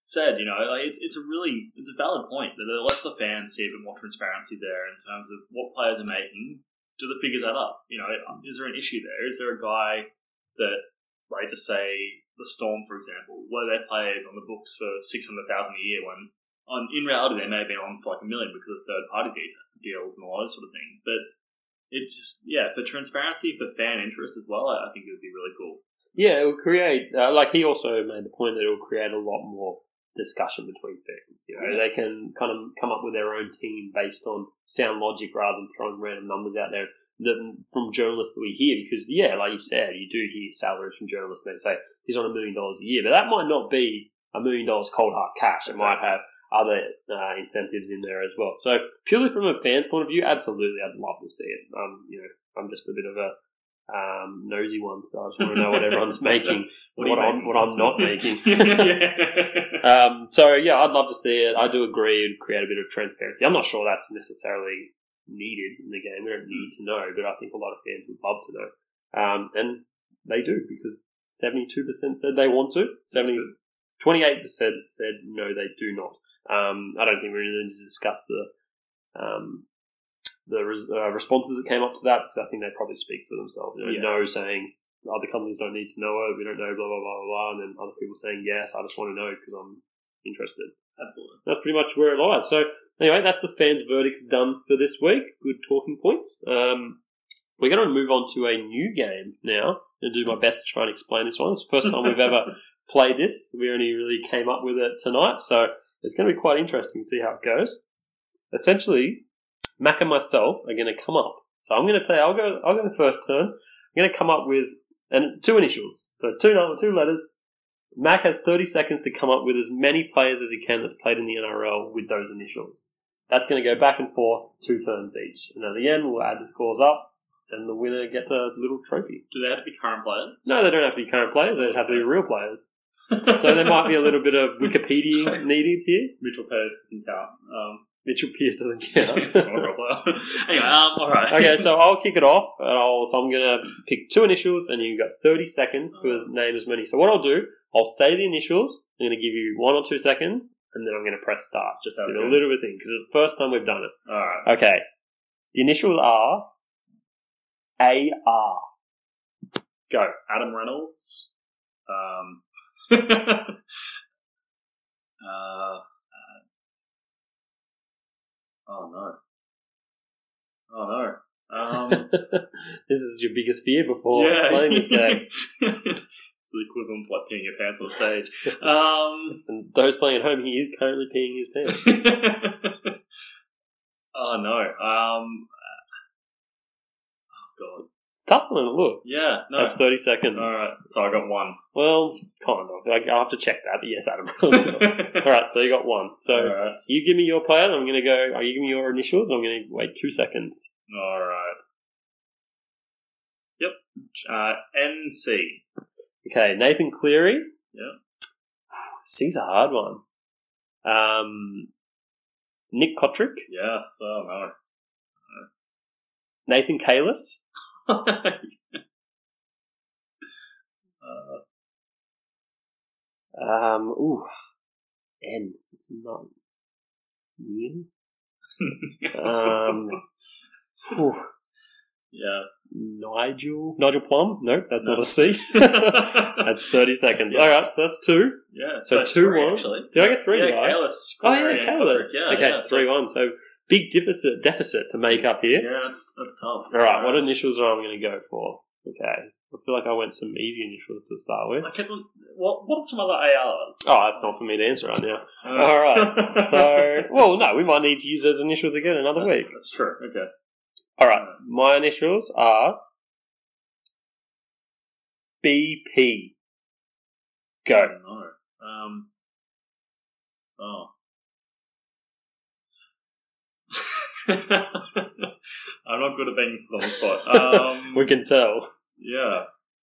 said, you know, like it's, it's a really it's a valid point that it lets the fans see a bit more transparency there in terms of what players are making. Do the figures add up? You know, is there an issue there? Is there a guy that, like, just say the Storm, for example, were their players on the books for six hundred thousand a year when, on in reality, they may have been on for like a million because of third party deals and all those sort of things. But it's just yeah, for transparency, for fan interest as well, I think it would be really cool. Yeah, it will create, uh, like he also made the point that it will create a lot more discussion between fans. You know, they can kind of come up with their own team based on sound logic rather than throwing random numbers out there that, from journalists that we hear. Because, yeah, like you said, you do hear salaries from journalists and they say he's on a million dollars a year. But that might not be a million dollars cold hard cash. It might have other uh, incentives in there as well. So, purely from a fan's point of view, absolutely, I'd love to see it. Um, you know, I'm just a bit of a Um, nosy one, so I just want to know what everyone's making, what, what I'm what I'm not making. um, so yeah, I'd love to see it. I do agree it'd create a bit of transparency. I'm not sure that's necessarily needed in the game. We don't need to know, but I think a lot of fans would love to know, um, and they do because seventy-two percent said they want to. seventy, twenty-eight percent said no, they do not. Um, I don't think we really need to discuss the. Um, the uh, responses that came up to that, because I think they probably speak for themselves. You know, Yeah. no saying other companies don't need to know it, we don't know, blah, blah, blah, blah, blah, and then other people saying, yes, I just want to know because I'm interested. Absolutely. That's pretty much where it lies. So, anyway, that's the fans' verdicts done for this week. Good talking points. Um, we're going to move on to a new game now. I'm going to do my best to try and explain this one. It's the first time we've ever played this. We only really came up with it tonight, so it's going to be quite interesting to see how it goes. Essentially, Mac and myself are going to come up. So I'm going to tell you, I'll go, I'll go the first turn. I'm going to come up with and two initials. So two, two letters. Mac has thirty seconds to come up with as many players as he can that's played in the N R L with those initials. That's going to go back and forth, two turns each. And at the end, we'll add the scores up, and the winner gets a little trophy. Do they have to be current players? No, they don't have to be current players. They just have to be real players. So there might be a little bit of Wikipedia needed here. Mitchell Pearce can count. Um, Mitchell Pearce doesn't count. It's not a real player. Anyway, um, all right. Okay, so I'll kick it off. And I'll, so I'm going to pick two initials, and you've got thirty seconds to name as many. So what I'll do, I'll say the initials. I'm going to give you one or two seconds, and then I'm going to press start. Just Okay. do a little bit of thing, because it's the first time we've done it. All right. Okay. The initials are A R. Go. Adam Reynolds. Um. uh. Oh no. Oh no. Um, This is your biggest fear before yeah. playing this game. It's the equivalent of like peeing your pants on stage. Um, And those playing at home, he is currently peeing his pants. oh no. Um, oh god. It's tough one to look. Yeah. No. That's thirty seconds. All right. So I got one. Well, kind of. Like, I'll have to check that, but yes, Adam. All right, so you got one. So All right. you give me your player, and I'm going to go. Are you give me your initials? I'm going to wait two seconds. All right. Yep. Uh, N C. Okay, Nathan Cleary. Yep. C's a hard one. Um, Nick Kotrick. Yes. Oh no. Nathan Kalis. uh, Um, ooh, N. It's not Ian. Um, ooh, yeah. Nigel. Nigel Plum. Nope, that's No. not a C. That's thirty seconds. Yeah. All right, so that's two. Yeah. So that's two three, one. Actually. Did I get three? Yeah, Did I? Kalis. Oh Cleary yeah, and Kalis. Kotrick. Yeah, okay, yeah, three one. So big deficit deficit to make up here. Yeah, that's that's tough. All right, what initials are I going to go for? Okay, I feel like I went some easy initials to start with. I kept on, what what are some other A Rs? Oh, that's not for me to answer right now. Uh, All right, so well, no, we might need to use those initials again another week. That's true. Okay. All right, my initials are B P. Go. Oh, no. Um. Oh. I'm not good at being put on the spot. Um, We can tell. yeah.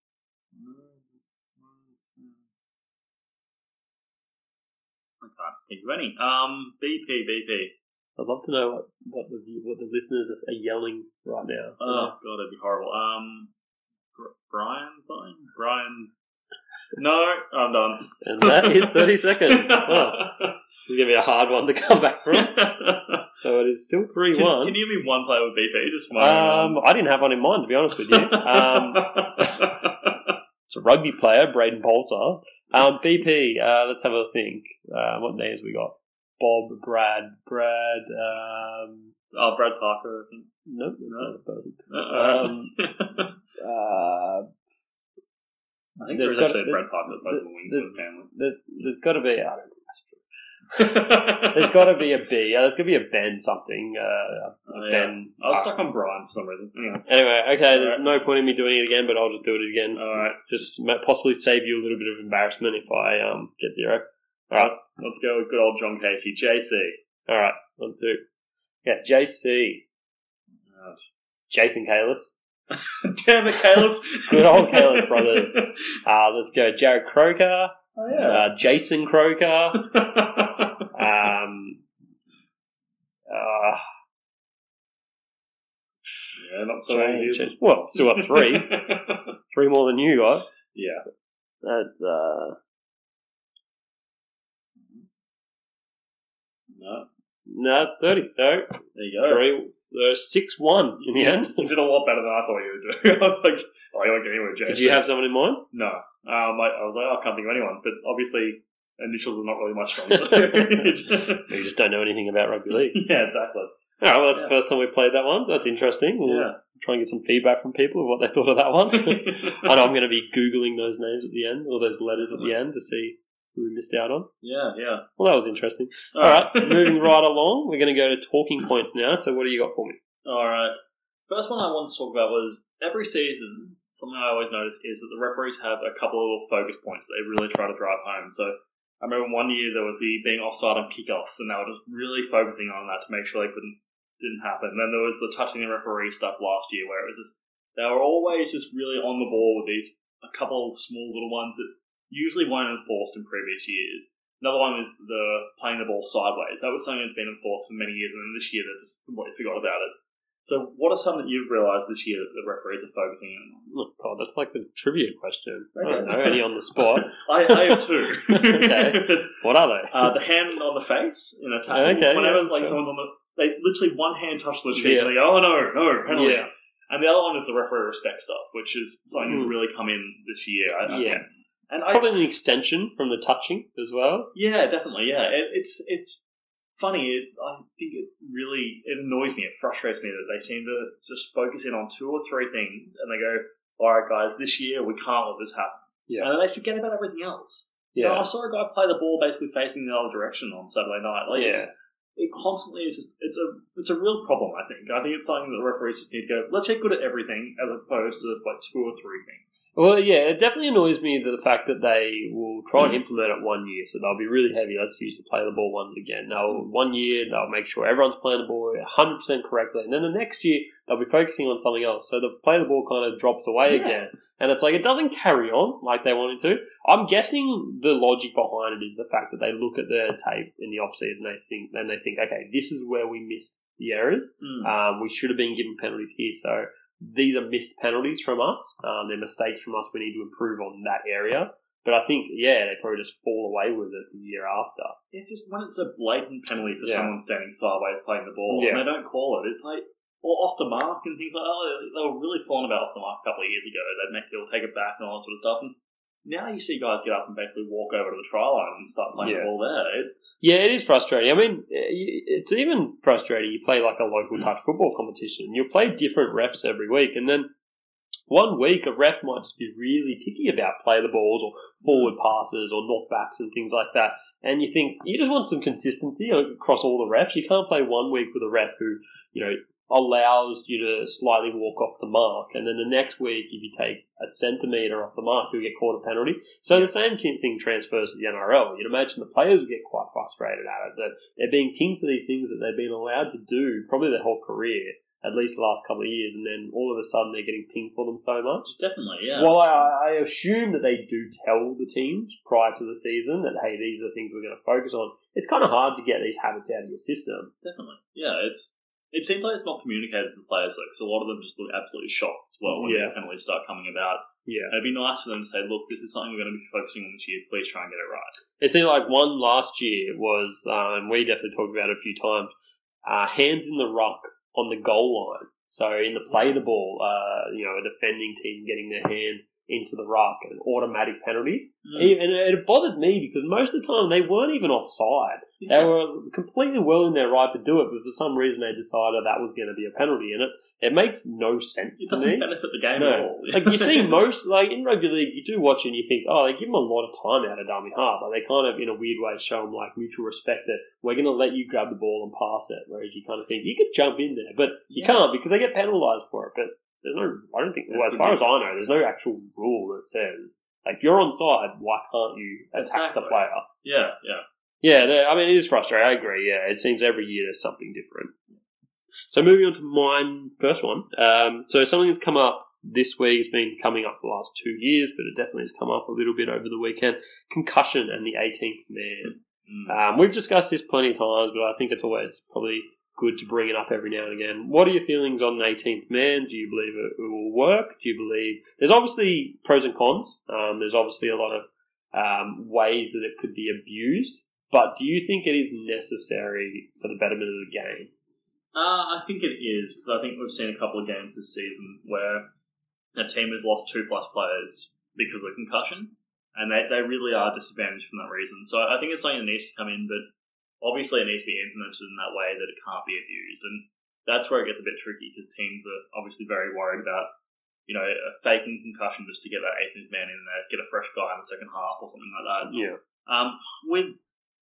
I can't think of any. Um, B P, B P. I'd love to know what, what the what the listeners are yelling right now. Oh god, that'd be horrible. Um, Br- Brian something? Brian. No, I'm done. And that is thirty seconds. Oh, it's going to be a hard one to come back from. So it is still three one. Can, can you give me one player with B P? Just for my um, I didn't have one in mind, to be honest with you. Um, it's a rugby player, Braden Polsar. Um, B P, uh, let's have a think. Uh, what names we got? Bob, Brad, Brad, um... Oh, Brad Parker, I think. Nope, that's not a person. Uh-oh. Um, uh, I think there's there's got- actually a there- Brad Parker that plays in the wings there's- for the family. there's there's got to be, I don't think that's true. There's got to be a B. Uh, there's got to be a Ben something. Uh, Oh, yeah. Ben. I was stuck on Brian for some reason. Anyway. Anyway, okay, there's Alright. no point in me doing it again, but I'll just do it again. Alright, Just ma- possibly save you a little bit of embarrassment if I um get zero. Alright, let's go with good old John Casey. J C. alright, one, two. Yeah, J C. Right. Jason Kalis. Damn it, Kalis. Good old Kalis brothers. Uh, let's go Jared Croker. Oh, yeah. Uh, Jason Croker. um, uh, yeah, not so change, easy. change. Well, still got three. Three more than you got. Yeah. That's, uh, No. no, it's thirty, so There you go. three, uh, six one in the end. You did a lot better than I thought you would do. I was like, oh, you won't get anywhere, J C. Did you have someone in mind? No. Um, I, I was like, oh, I can't think of anyone. But obviously, initials are not really my strong suit. You just don't know anything about rugby league. Yeah, exactly. All right, well, that's Yeah. the first time we played that one. That's interesting. We'll Yeah. try and get some feedback from people of what they thought of that one. I know I'm going to be Googling those names at the end, or those letters at the end, to see who we missed out on. Yeah, yeah. Well, that was interesting. All right, moving right along, we're going to go to talking points now. So what do you got for me? All right. First one I wanted to talk about was every season, something I always notice is that the referees have a couple of little focus points that they really try to drive home. So I remember one year there was the being offside on kickoffs, and they were just really focusing on that to make sure they couldn't didn't happen. And then there was the touching the referee stuff last year, where it was just they were always just really on the ball with these a couple of small little ones that usually weren't enforced in previous years. Another one is the playing the ball sideways. That was something that's been enforced for many years, and then this year they just completely forgot about it. So what are some that you've realised this year that the referees are focusing on? Oh, God, that's like the trivia question. I Okay. don't know, any on the spot. I, I have two. Okay. What are they? Uh, the hand on the face in a tackle. Okay, Whenever yeah, like sure. someone's on the, they literally one hand touch the cheek Yeah. and they go, oh no, no, penalty. Yeah. And the other one is the referee respect stuff, which is something Mm. that's really come in this year. I, I Yeah. think. And I, Probably an extension from the touching as well. yeah, definitely, yeah. It, it's it's funny. It, I think it really it annoys me. It frustrates me that they seem to just focus in on two or three things, and they go, "All right, guys, this year we can't let this happen." Yeah. And then they forget about everything else. You know, I saw a guy play the ball basically facing the other direction on Saturday night. Like, Yeah. it's, it constantly is just, it's a it's a real problem, I think. I think it's something that the referees just need to go, let's get good at everything as opposed to like two or three things. Well, yeah, it definitely annoys me that the fact that they will try and implement it one year, so they'll be really heavy. Let's use the play the ball one again. They'll one year they'll make sure everyone's playing the ball one hundred percent correctly, and then the next year they'll be focusing on something else. So the play the ball kind of drops away Yeah. again, and it's like it doesn't carry on like they wanted to. I'm guessing the logic behind it is the fact that they look at the tape in the off season and they think, and they think, okay, this is where we missed the errors. Mm. Um, we should have been given penalties here, so these are missed penalties from us. Um, they're mistakes from us. We need to improve on that area. But I think, yeah, they probably just fall away with it the year after. It's just when it's a blatant penalty for Yeah. someone standing sideways playing the ball Yeah. and they don't call it, it's like, or off the mark and things like that. Oh, they were really falling about off the mark a couple of years ago. They'd make people take it back and all that sort of stuff. And now you see guys get up and basically walk over to the try line and start playing Yeah. the ball there. It, Yeah, it is frustrating. I mean, it's even frustrating. You play like a local touch football competition. You'll play different refs every week, and then one week a ref might just be really picky about play the balls or forward passes or knockbacks and things like that. And you think, you just want some consistency across all the refs. You can't play one week with a ref who, you know, allows you to slightly walk off the mark, and then the next week if you take a centimetre off the mark, you'll get caught a penalty. So the same thing transfers to the N R L. You'd imagine the players would get quite frustrated at it, that they're being pinged for these things that they've been allowed to do probably their whole career, at least the last couple of years, and then all of a sudden they're getting pinged for them so much. definitely, yeah. Well, I, I assume that they do tell the teams prior to the season that, hey, these are the things we're going to focus on. It's kind of hard to get these habits out of your system. Definitely. Yeah, it's it seems like it's not communicated to the players, though, because a lot of them just look absolutely shocked as well when Yeah. the penalties start coming about. Yeah. It'd be nice for them to say, look, this is something we're going to be focusing on this year. Please try and get it right. It seemed like one last year was, uh, and we definitely talked about it a few times, uh, hands in the ruck on the goal line. So in the play the ball, uh, you know, a defending team getting their hand into the ruck, an automatic penalty. Mm. And it bothered me because most of the time they weren't even offside. Yeah. They were completely well in their right to do it, but for some reason they decided that was going to be a penalty. And it, it makes no sense It to doesn't me. benefit the game No. at all. Like you see most, like in rugby league, you do watch it and you think, oh, they give them a lot of time out of dummy half. Like they kind of, in a weird way, show them like mutual respect that we're going to let you grab the ball and pass it. Whereas you kind of think you could jump in there, but you Yeah. can't because they get penalised for it. But there's no, I don't think, well, as far as I know, there's no actual rule that says like if you're onside, why can't you attack the Exactly. player? Yeah, yeah. Yeah, they- I mean, it is frustrating. I agree. Yeah, it seems every year there's something different. So moving on to my first one. Um, so something that's come up this week. It's been coming up the last two years, but it definitely has come up a little bit over the weekend. Concussion and the eighteenth man. Mm. Um, we've discussed this plenty of times, but I think it's always probably good to bring it up every now and again. What are your feelings on the eighteenth man? Do you believe it, it will work? Do you believe... There's obviously pros and cons. Um, there's obviously a lot of um, ways that it could be abused. But do you think it is necessary for the betterment of the game? Uh, I think it is, because I think we've seen a couple of games this season where a team has lost two plus players because of concussion, and they, they really are disadvantaged from that reason. So I think it's something that needs to come in, but obviously it needs to be implemented in that way that it can't be abused. And that's where it gets a bit tricky, because teams are obviously very worried about, you know, a faking concussion just to get that eighteenth man in there, get a fresh guy in the second half or something like that. Yeah. Um, with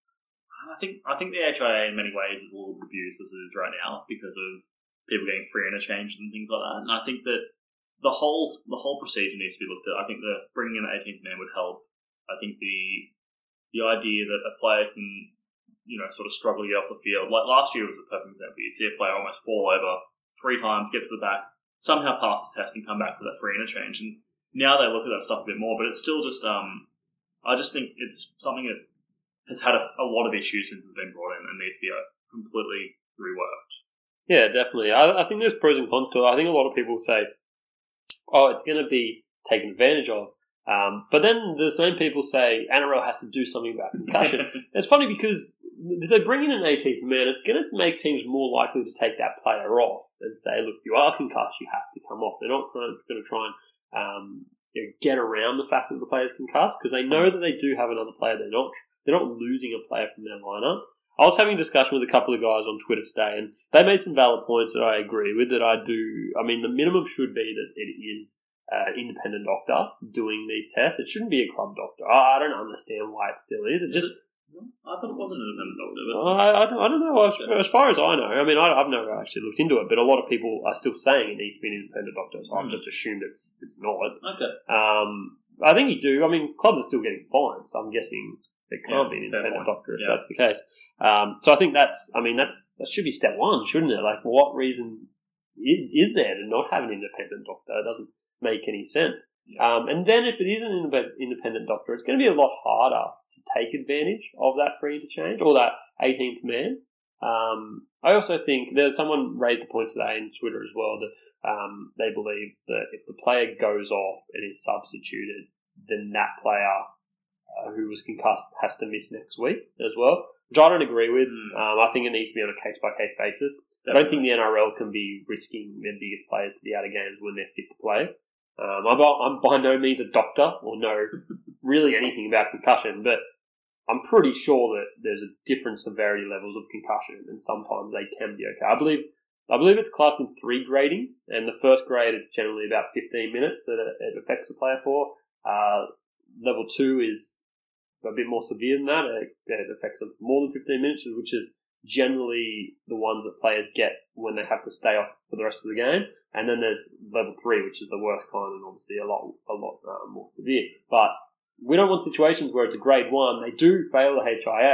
I think I think the H I A in many ways is a little bit abused as it is right now because of people getting free interchange and things like that. And I think that the whole the whole procedure needs to be looked at. I think that bringing in an eighteenth man would help. I think the the idea that a player can, you know, sort of struggle to get off the field. Like last year was a perfect example. You'd see a player almost fall over three times, get to the back, somehow pass the test and come back for that free interchange. And now they look at that stuff a bit more, but it's still just um I just think it's something that has had a, a lot of issues since it's been brought in and needs to be uh, completely reworked. Yeah, definitely. I, I think there's pros and cons to it. I think a lot of people say, oh, it's going to be taken advantage of. Um, but then the same people say N R L has to do something about concussion. It's funny because if they bring in an eighteenth man, it's going to make teams more likely to take that player off and say, look, you are concussed, you have to come off. They're not going to try and um, you know, get around the fact that the player's concussed because they know that they do have another player. They're not they're not losing a player from their lineup. I was having a discussion with a couple of guys on Twitter today, and they made some valid points that I agree with. That I do. I mean, the minimum should be that it is an independent doctor doing these tests. It shouldn't be a club doctor. I don't understand why it still is. It just. I thought it wasn't an independent doctor. But I, I, don't, I don't know. As, as far as I know, I mean, I, I've never actually looked into it, but a lot of people are still saying it needs to be an independent doctor, so I've just assumed it's it's not. Okay. Um, I think you do. I mean, clubs are still getting fined, so I'm guessing it can't Yeah, be an fair independent point. doctor if Yeah. that's the case. Um, so I think that's. I mean, that's that should be step one, shouldn't it? Like, what reason is, is there to not have an independent doctor? It doesn't make any sense. Um, and then if it is an indep- independent doctor, it's going to be a lot harder to take advantage of that free interchange or that eighteenth man. Um, I also think there's someone raised the point today in Twitter as well that um, they believe that if the player goes off and is substituted, then that player uh, who was concussed has to miss next week as well, which I don't agree with. Mm. Um, I think it needs to be on a case-by-case basis. I don't think the N R L can be risking their biggest players to be out of games when they're fit to play. Um, I'm, I'm by no means a doctor or know really anything about concussion, but I'm pretty sure that there's a different severity levels of concussion, and sometimes they can be okay. I believe I believe it's classed in three gradings, and the first grade it's generally about fifteen minutes that it affects the player for. Uh, level two is a bit more severe than that. It, it affects them for more than fifteen minutes, which is generally the ones that players get when they have to stay off for the rest of the game. And then there's level three, which is the worst kind and obviously a lot a lot uh, more severe. But we don't want situations where it's a grade one, they do fail the H I A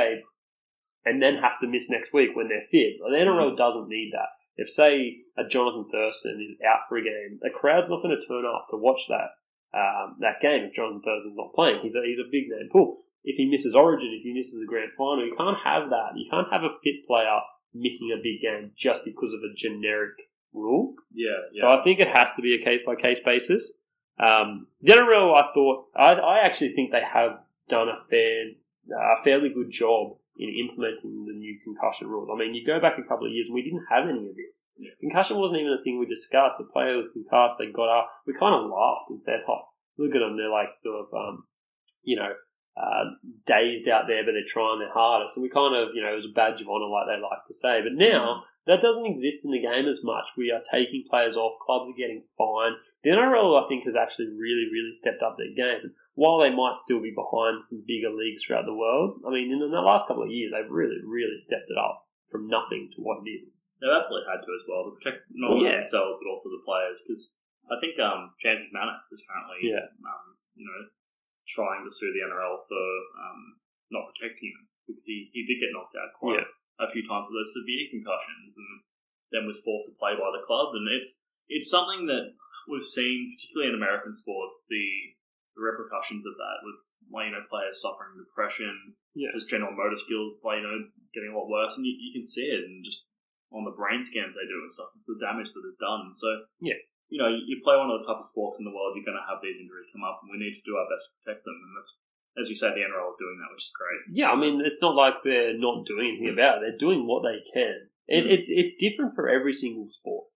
and then have to miss next week when they're fit. The N R L doesn't need that. If, say, a Jonathan Thurston is out for a game, the crowd's not going to turn up to watch that um, that game if Jonathan Thurston's not playing. He's a, he's a big name pool. If he misses Origin, if he misses the grand final, you can't have that. You can't have a fit player missing a big game just because of a generic rule. Yeah, yeah. So I think it has to be a case-by-case basis. Um, the N R L, I thought, I, I actually think they have done a fair, a fairly good job in implementing the new concussion rules. I mean, you go back a couple of years and we didn't have any of this. Yeah. Concussion wasn't even a thing we discussed. The player was concussed, they got up. We kind of laughed and said, oh, look at them, they're like sort of, um, you know, uh, dazed out there, but they're trying their hardest. And we kind of, you know, it was a badge of honour like they like to say. But now, that doesn't exist in the game as much. We are taking players off, clubs are getting fined. The N R L, I think, has actually really, really stepped up their game. While they might still be behind some bigger leagues throughout the world, I mean, in the last couple of years, they've really, really stepped it up from nothing to what it is. They've absolutely had to as well to protect not only Yeah. themselves but also the players. Because I think um, James McManus is currently, Yeah. um, you know, trying to sue the N R L for um, not protecting him because he, he did get knocked out quite Yeah. a few times with those severe concussions and then was forced to play by the club. And it's it's something that we've seen, particularly in American sports, the the repercussions of that with, like, you know, players suffering depression, Yeah. just general motor skills, like, you know, getting a lot worse, and you, you can see it, and just on the brain scans they do and stuff, it's the damage that is done. So, Yeah. you know, you, you play one of the toughest sports in the world, you're going to have these injuries come up, and we need to do our best to protect them, and that's, as you say, the N R L is doing that, which is great. Yeah, I mean, it's not like they're not doing anything about it. They're doing what they can. It, Mm. It's it's different for every single sport.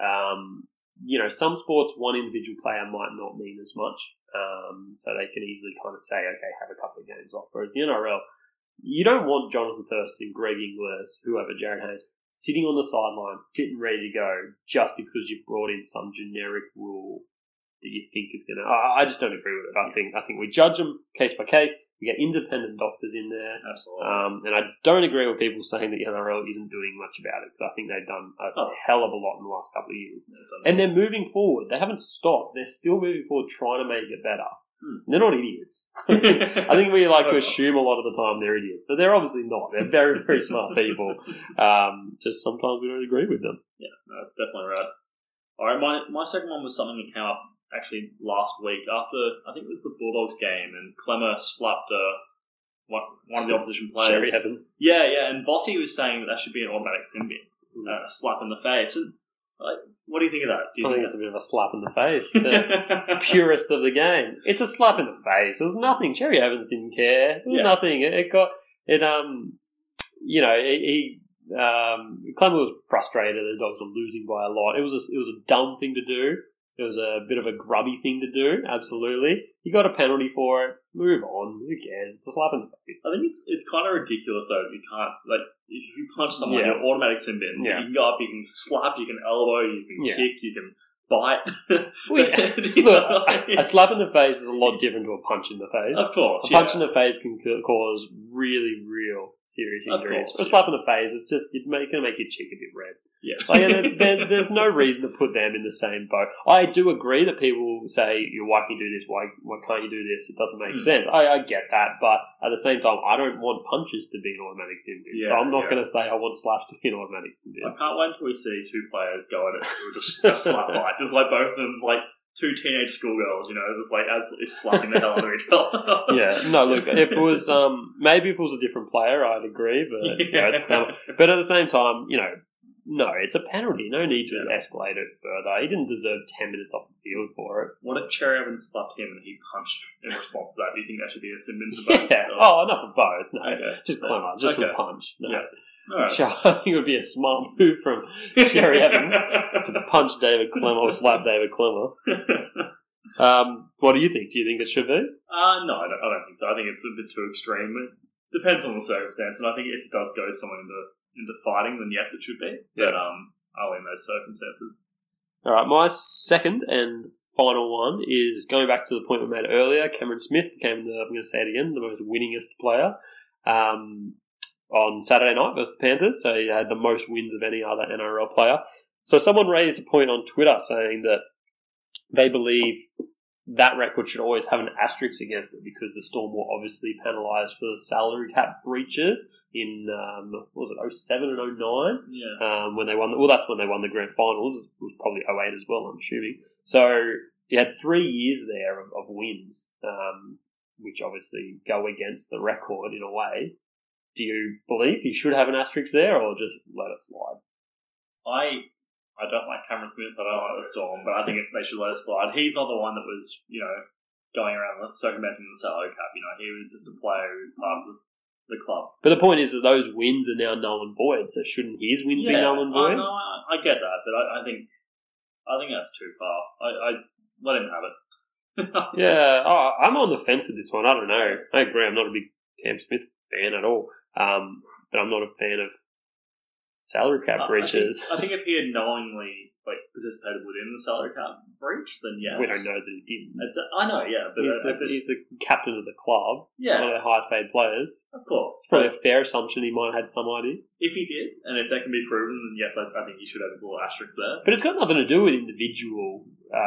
Um, you know, some sports, one individual player might not mean as much. Um, so they can easily kind of say, okay, have a couple of games off. Whereas the N R L, you don't want Jonathan Thurston, Greg Inglis, whoever, Jared Haynes, sitting on the sideline, fit and ready to go, just because you've brought in some generic rule that you think is going to... I I just don't agree with it. I think I think we judge them case by case. We get independent doctors in there. Absolutely. Um, and I don't agree with people saying that the N R L isn't doing much about it, because I think they've done a Oh. hell of a lot in the last couple of years. They've done And it. they're moving forward. They haven't stopped. They're still moving forward, trying to make it better. Hmm. They're not idiots. I think we like to assume a lot of the time they're idiots, but they're obviously not. They're very, very smart people. Um, just sometimes we don't agree with them. Yeah, no, that's definitely right. All right, my, my second one was something that came up actually last week after, I think it was the Bulldogs game, and Clemmer slapped uh, one, one of the opposition players. Sherry Evans. Yeah, yeah, and Bossy was saying that that should be an automatic sin bin, uh, a slap in the face. And, like, what do you think of that? Do you I think think it's a bit of a slap in the face to purist of the game. It's a slap in the face. It was nothing. Cherry Evans didn't care. It was Yeah. nothing. It, it got it. Um, you know, he. Um, Clemmer was frustrated. The Dogs were losing by a lot. It was a, it was a dumb thing to do. It was a bit of a grubby thing to do. Absolutely, he got a penalty for it. Move on. Who cares? It's a slap in the face. I think it's it's kind of ridiculous though. You can't, like, if you punch someone, Yeah. you're automatic sin bin. Yeah. You can go up, you can slap, you can elbow, you can Yeah. kick, you can bite. We, You look, know, a slap in the face is a lot different to a punch in the face. of course, A punch yeah. in the face can ca- cause really, real serious Of injuries. course, A slap in the face is just it's going to make your cheek a bit red. Yeah. Like, there, there, there's no reason to put them in the same boat. I do agree that people say, you know, why can you do this? Why why can't you do this? It doesn't make Mm. sense. I, I get that, but at the same time, I don't want punches to be an automatic sin bin. Yeah, so I'm not yeah. going to say I want slaps to be an automatic sin bin. I can't wait until we see two players go at it who are just a slap fight. Just like both of them, like two teenage schoolgirls, you know, just like absolutely slapping the hell out of each other. Yeah, no, look, if it was, um, maybe if it was a different player, I'd agree, but, you know, it's Clemmer. But at the same time, you know, no, it's a penalty. No need to Yeah. escalate it further. He didn't deserve ten minutes off the field for it. What if Cherry Evans slapped him and he punched in response to that? Do you think that should be a sin bin to both? Yeah. Oh, enough of both. No, Okay. just Clemmer, just Okay. a punch. No. Yeah. All right. Which I think it would be a smart move from Cherry Evans to punch David Clemmer or slap David Clemmer. Um, what do you think? Do you think it should be? Uh, no, I don't, I don't think so. I think it's a bit too extreme. It depends on the circumstance, and I think if it does go someone into into fighting, then yes, it should be. But um, only in those circumstances. All right, my second and final one is going back to the point we made earlier. Cameron Smith became the, I'm going to say it again, the most winningest player um, on Saturday night versus the Panthers. So he had the most wins of any other N R L player. So someone raised a point on Twitter saying that they believe that record should always have an asterisk against it because the Storm were obviously penalised for the salary cap breaches in, um, what was it, oh seven and oh nine? Yeah. Um, when they won, the, well, that's when they won the grand finals. It was probably oh eight as well, I'm assuming. So you had three years there of, of wins, um, which obviously go against the record in a way. Do you believe he should have an asterisk there, or just let it slide? I I don't like Cameron Smith, I don't like the Storm, but I think it, they should let it slide. He's not the one that was, you know, going around circumventing the salary cap. You know, he was just a player who was part of the, the club. But the point is that those wins are now null and void, so shouldn't his wins yeah, be null and void? I, no, I, I get that, but I, I think I think that's too far. I, I let him have it. yeah, oh, I'm on the fence with this one. I don't know. I agree. I'm not a big Cam Smith fan at all, um, but I'm not a fan of salary cap breaches. I think, I think if he had knowingly like participated within the salary cap breach, then yes. We don't know that he didn't. It's a, I know, yeah, but he's, uh, the, this, he's the captain of the club. Yeah, one of their highest paid players. Of course, it's probably a fair assumption he might have had some idea. If he did, and if that can be proven, then yes, I, I think he should have his little asterisk there. But it's got nothing to do with individual,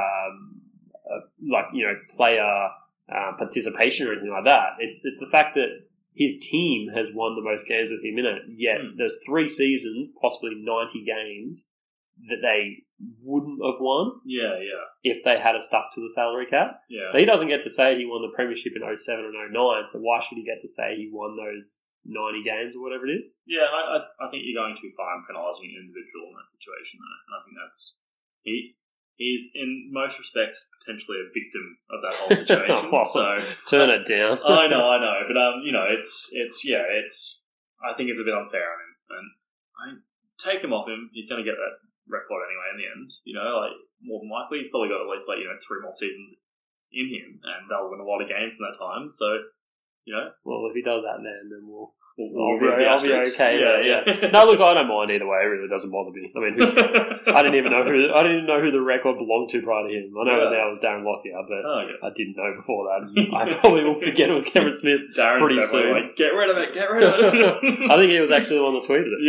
um, uh, like you know, player uh, participation or anything like that. It's it's the fact that his team has won the most games with him in it, yet mm. there's three seasons, possibly ninety games, that they wouldn't have won yeah, yeah. if they had a stuck to the salary cap. Yeah. So he doesn't get to say he won the premiership in oh seven and oh nine, so why should he get to say he won those ninety games or whatever it is? Yeah, I, I, I think you're going too far in penalising an individual in that situation, though. And I think that's... he. He's, in most respects, potentially a victim of that whole situation. oh, so turn it down. I know, I know, but um, you know, it's it's yeah, it's. I think it's a bit unfair on him, and I take him off him. He's going to get that record anyway in the end. You know, like more than likely, he's probably got at least like you know three more seasons in him, and they'll win a lot of games in that time. So, you know, well, if he does that, then then we'll. We'll, I'll, we'll be, I'll be okay. Yeah, yeah. yeah. No, look, I don't mind either way. It really doesn't bother me. I mean, who, I didn't even know who I didn't even know who the record belonged to prior to him. I know yeah. now it was Darren Lockyer, but oh, yeah. I didn't know before that. I probably will forget it was Cameron Smith Darren's pretty soon. Like, get rid of it. Get rid of it. I think he was actually the one that tweeted it.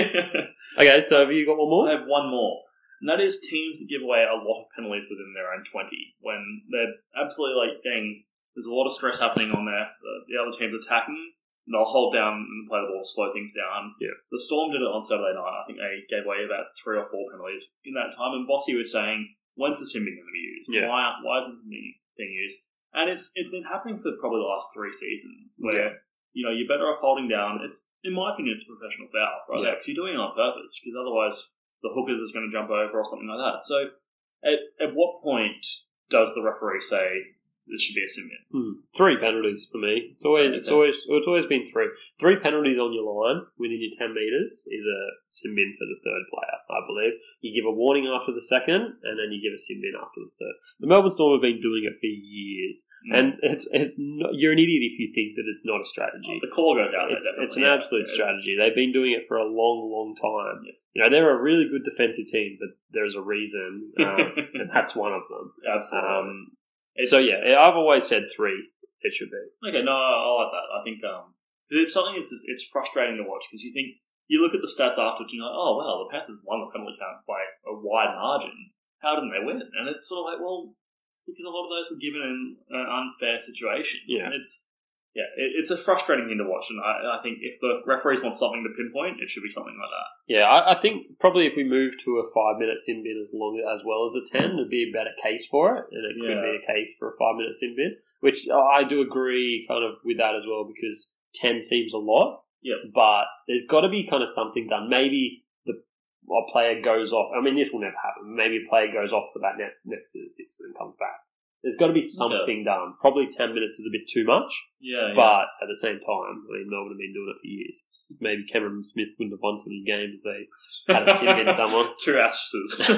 Yeah. Okay, so have you got one more? I have one more. And that is teams that give away a lot of penalties within their own twenty when they're absolutely like getting. There's a lot of stress happening on there. The, the other team's attacking. They'll hold down and play the ball, slow things down. Yeah. The Storm did it on Saturday night. I think they gave away about three or four penalties in that time. And Bossy was saying, when's the sim bin going to be used? Yeah. Why, why isn't it being used? And it's it's been happening for probably the last three seasons where, yeah. you know, you're better off holding down. It's in my opinion, it's a professional foul, right? Yeah. Because you're doing it on purpose, because otherwise the hookers is going to jump over or something like that. So at, at what point does the referee say, this should be a sim bin? Hmm. Three penalties for me. It's always it's always it's always been three. Three penalties on your line within your ten metres is a sim bin for the third player, I believe. You give a warning after the second, and then you give a sim bin after the third. The Melbourne Storm have been doing it for years, mm. and it's it's not, you're an idiot if you think that it's not a strategy. Oh, the call goes out. It's, there, it's an yeah, absolute yeah, strategy. They've been doing it for a long, long time. Yeah. You know, they're a really good defensive team, but there's a reason, um, and that's one of them. Absolutely. Um, So yeah, I've always said three. It should be. Okay, no, I, I like that. I think um, it's something that's just, it's frustrating to watch because you think you look at the stats afterwards, and you're like, oh wow, the Panthers won the penalty count by a wide margin. How didn't they win? And it's sort of like, well, because a lot of those were given in an unfair situation. Yeah, and it's yeah, it, it's a frustrating thing to watch, and I, I think if the referees want something to pinpoint, it should be something like that. Yeah, I, I think probably if we move to a five-minute sim bin as long as well as a ten, there'd be a better case for it, and it could Yeah. be a case for a five-minute sim bin, which I do agree kind of with that as well because ten seems a lot. Yeah. But there's got to be kind of something done. Maybe the a player goes off. I mean, this will never happen. Maybe a player goes off for that next next to the six and then comes back. There's got to be something yeah. done. Probably ten minutes is a bit too much. Yeah, But at the same time, I mean, Melbourne have been doing it for years. Maybe Cameron Smith wouldn't have won so many games if they had a sim in someone. Two asses.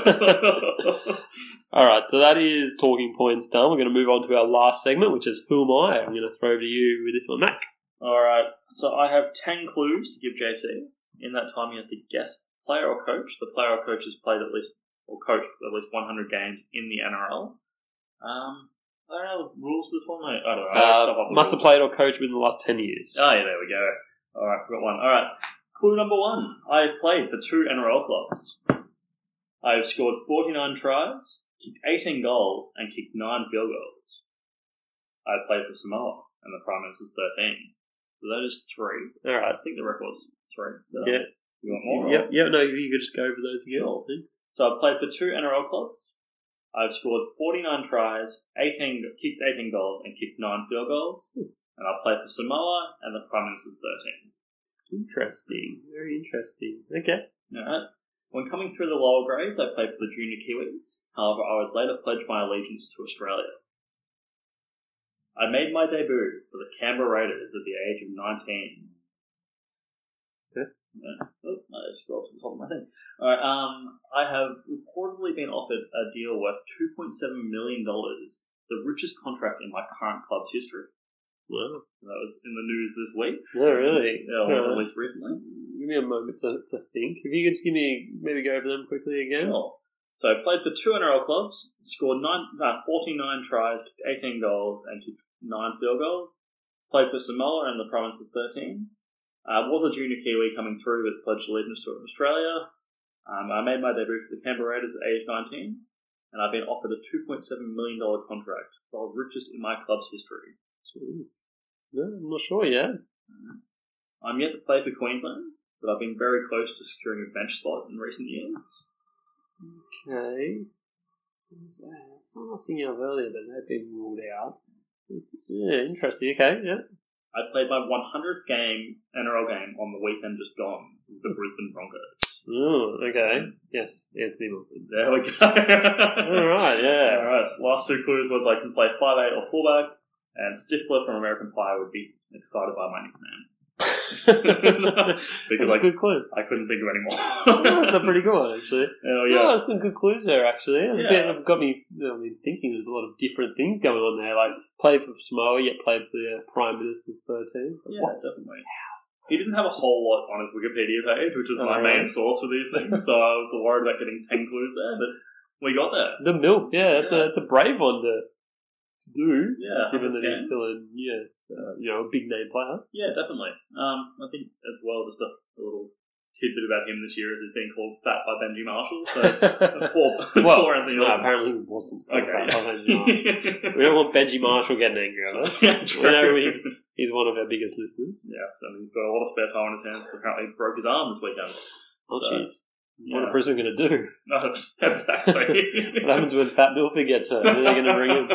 All right, so that is talking points done. We're going to move on to our last segment, which is Who Am I? I'm going to throw over to you with this one, Mac. All right, so I have ten clues to give J C. In that time, you have to guess player or coach. The player or coach has played at least, or coached at least one hundred games in the N R L. Um, I don't know the rules of this one. I, I don't know. I Uh, must have played or coached within the last ten years. Oh, yeah, there we go. All right, got one. All right, clue number one. I have played for two N R L clubs. I have scored forty-nine tries, kicked eighteen goals, and kicked nine field goals. I have played for Samoa, and the Prime Minister's thirteen. So that is three. All right. I think the record's three. Yeah. You want more? Yep, yep, no, you could just go over those again. Sure. So I've played for two N R L clubs. I've scored forty-nine tries, eighteen kicked eighteen goals, and kicked nine field goals. Hmm. And I've played for Samoa, and the Prime Minister's thirteen. Interesting. Very interesting. Okay. Alright. When coming through the lower grades, I played for the Junior Kiwis. However, I would later pledge my allegiance to Australia. I made my debut for the Canberra Raiders at the age of nineteen. Yeah. Yeah. Oh, I scrolled to the top of my thing. Alright, um, I have reportedly been offered a deal worth two point seven million dollars, the richest contract in my current club's history. Wow. That was in the news this week. Yeah, really? Yeah, well, Yeah. at least recently. Give me a moment to, to think. If you could just give me, maybe go over them quickly again. Sure. So I played for two N R L clubs, scored nine, uh, forty-nine tries, kicked eighteen goals, and kicked nine field goals. Played for Samoa and the Provinces thirteen. Uh, was a junior Kiwi coming through with pledged allegiance to Australia. Um, I made my debut for the Canberra Raiders at age nineteen, and I've been offered a two point seven million dollars contract, the richest in my club's history. Jeez. No, I'm not sure yet. I'm yet to play for Queensland, but I've been very close to securing a bench spot in recent years. Okay. Someone I was thinking of earlier, but they've been ruled out. It's, yeah, interesting. Okay, yeah. I played my one hundredth game, N R L game, on the weekend just gone with the Brisbane Broncos. Oh, okay. Yes, Anthony Milford. There we go. Alright, yeah. Alright, last two clues was I can play five eight or fullback, and Stifler from American Pie would be excited by my nickname. Because That's I, a good clue. I couldn't think of any more. Oh, that's a pretty good one, actually. Oh, Yeah, yeah. oh, some good clues there, actually. It's Yeah. a bit, got me I mean, thinking there's a lot of different things going on there. Like, played for Samoa, yet played for the Prime Minister's thirteen. Yeah, What? definitely. He didn't have a whole lot on his Wikipedia page, which was Oh, my right. main source for these things, so I was worried about getting ten clues there, but we got there. The milk, yeah, it's Yeah. a it's a brave one to to do, Yeah, given that yeah. he's still a yeah, uh, you know, a big name player. Yeah, definitely. Um, I think as well, just a, a little tidbit about him this year is he's been called fat by Benji Marshall. So poor, Well, poor Anthony. no, Milford. apparently he wasn't. Okay. By Benji Marshall. We don't want Benji Marshall getting angry at us. Yeah, We know true. he's, he's one of our biggest listeners. Yes, and he's got a lot of spare time on his hands. Apparently, he broke his arm this weekend. Oh, So, jeez. What yeah. are Brisbane going to do? No, exactly. What happens when Fat Milford gets hurt? Are they going to bring him?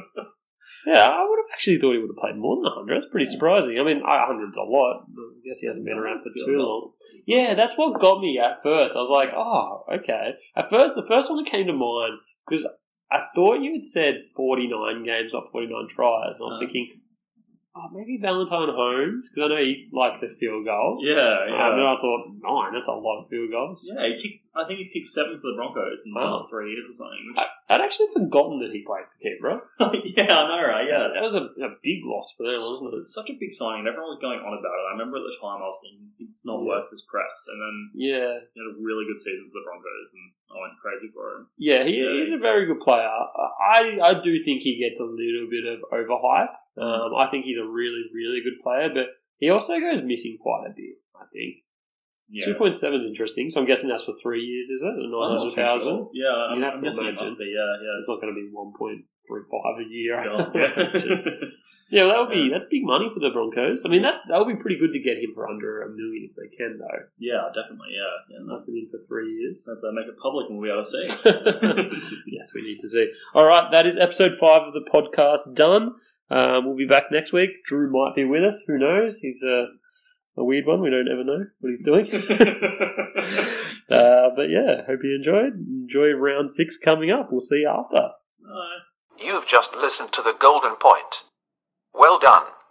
Yeah, I would have actually thought he would have played more than one hundred. That's pretty surprising. I mean, one hundred's a lot. I guess he hasn't been around for too long. Yeah, that's what got me at first. I was like, oh, okay. At first, the first one that came to mind, because I thought you had said forty-nine games, not forty-nine tries. And I was Uh. thinking, oh, maybe Valentine Holmes, because I know he likes a field goal. Yeah, yeah. Um, and I thought, nine, that's a lot of field goals. Yeah, he kicked, I think he's kicked seven for the Broncos in the Wow. last three years or something. Which, I, I'd actually forgotten that he played for Canberra. yeah, I know, right? Yeah. That was a, a big loss for them, wasn't it? It's such a big signing. Everyone was going on about it. I remember at the time I was thinking it's not Yeah. worth his press, and then Yeah. he had a really good season for the Broncos, and I went crazy for him. Yeah, he, Yeah, he's a he's- very good player. I, I do think he gets a little bit of overhype. Um, I think he's a really, really good player, but he also goes missing quite a bit, I think. Yeah. two point seven is interesting, so I'm guessing that's for three years, is it? I'm nine not hundred too thousand? sure. Yeah, I'm, You'd have I'm to guessing it imagine. must be. Yeah, yeah. It's not going to be one point three five a year. Yeah, yeah. Yeah, that would be that's big money for the Broncos. I mean, that that would be pretty good to get him for under a million if they can, though. Yeah, definitely. Yeah, yeah. No. Lock him in for three years. If they make it public, and we ought to see. Yes, we need to see. All right, that is episode five of the podcast done. Um, we'll be back next week. Drew might be with us. Who knows? He's a, a weird one. We don't ever know what he's doing. uh, but yeah, hope you enjoyed. Enjoy round six coming up. We'll see you after. Bye. You've just listened to The Golden Point. Well done.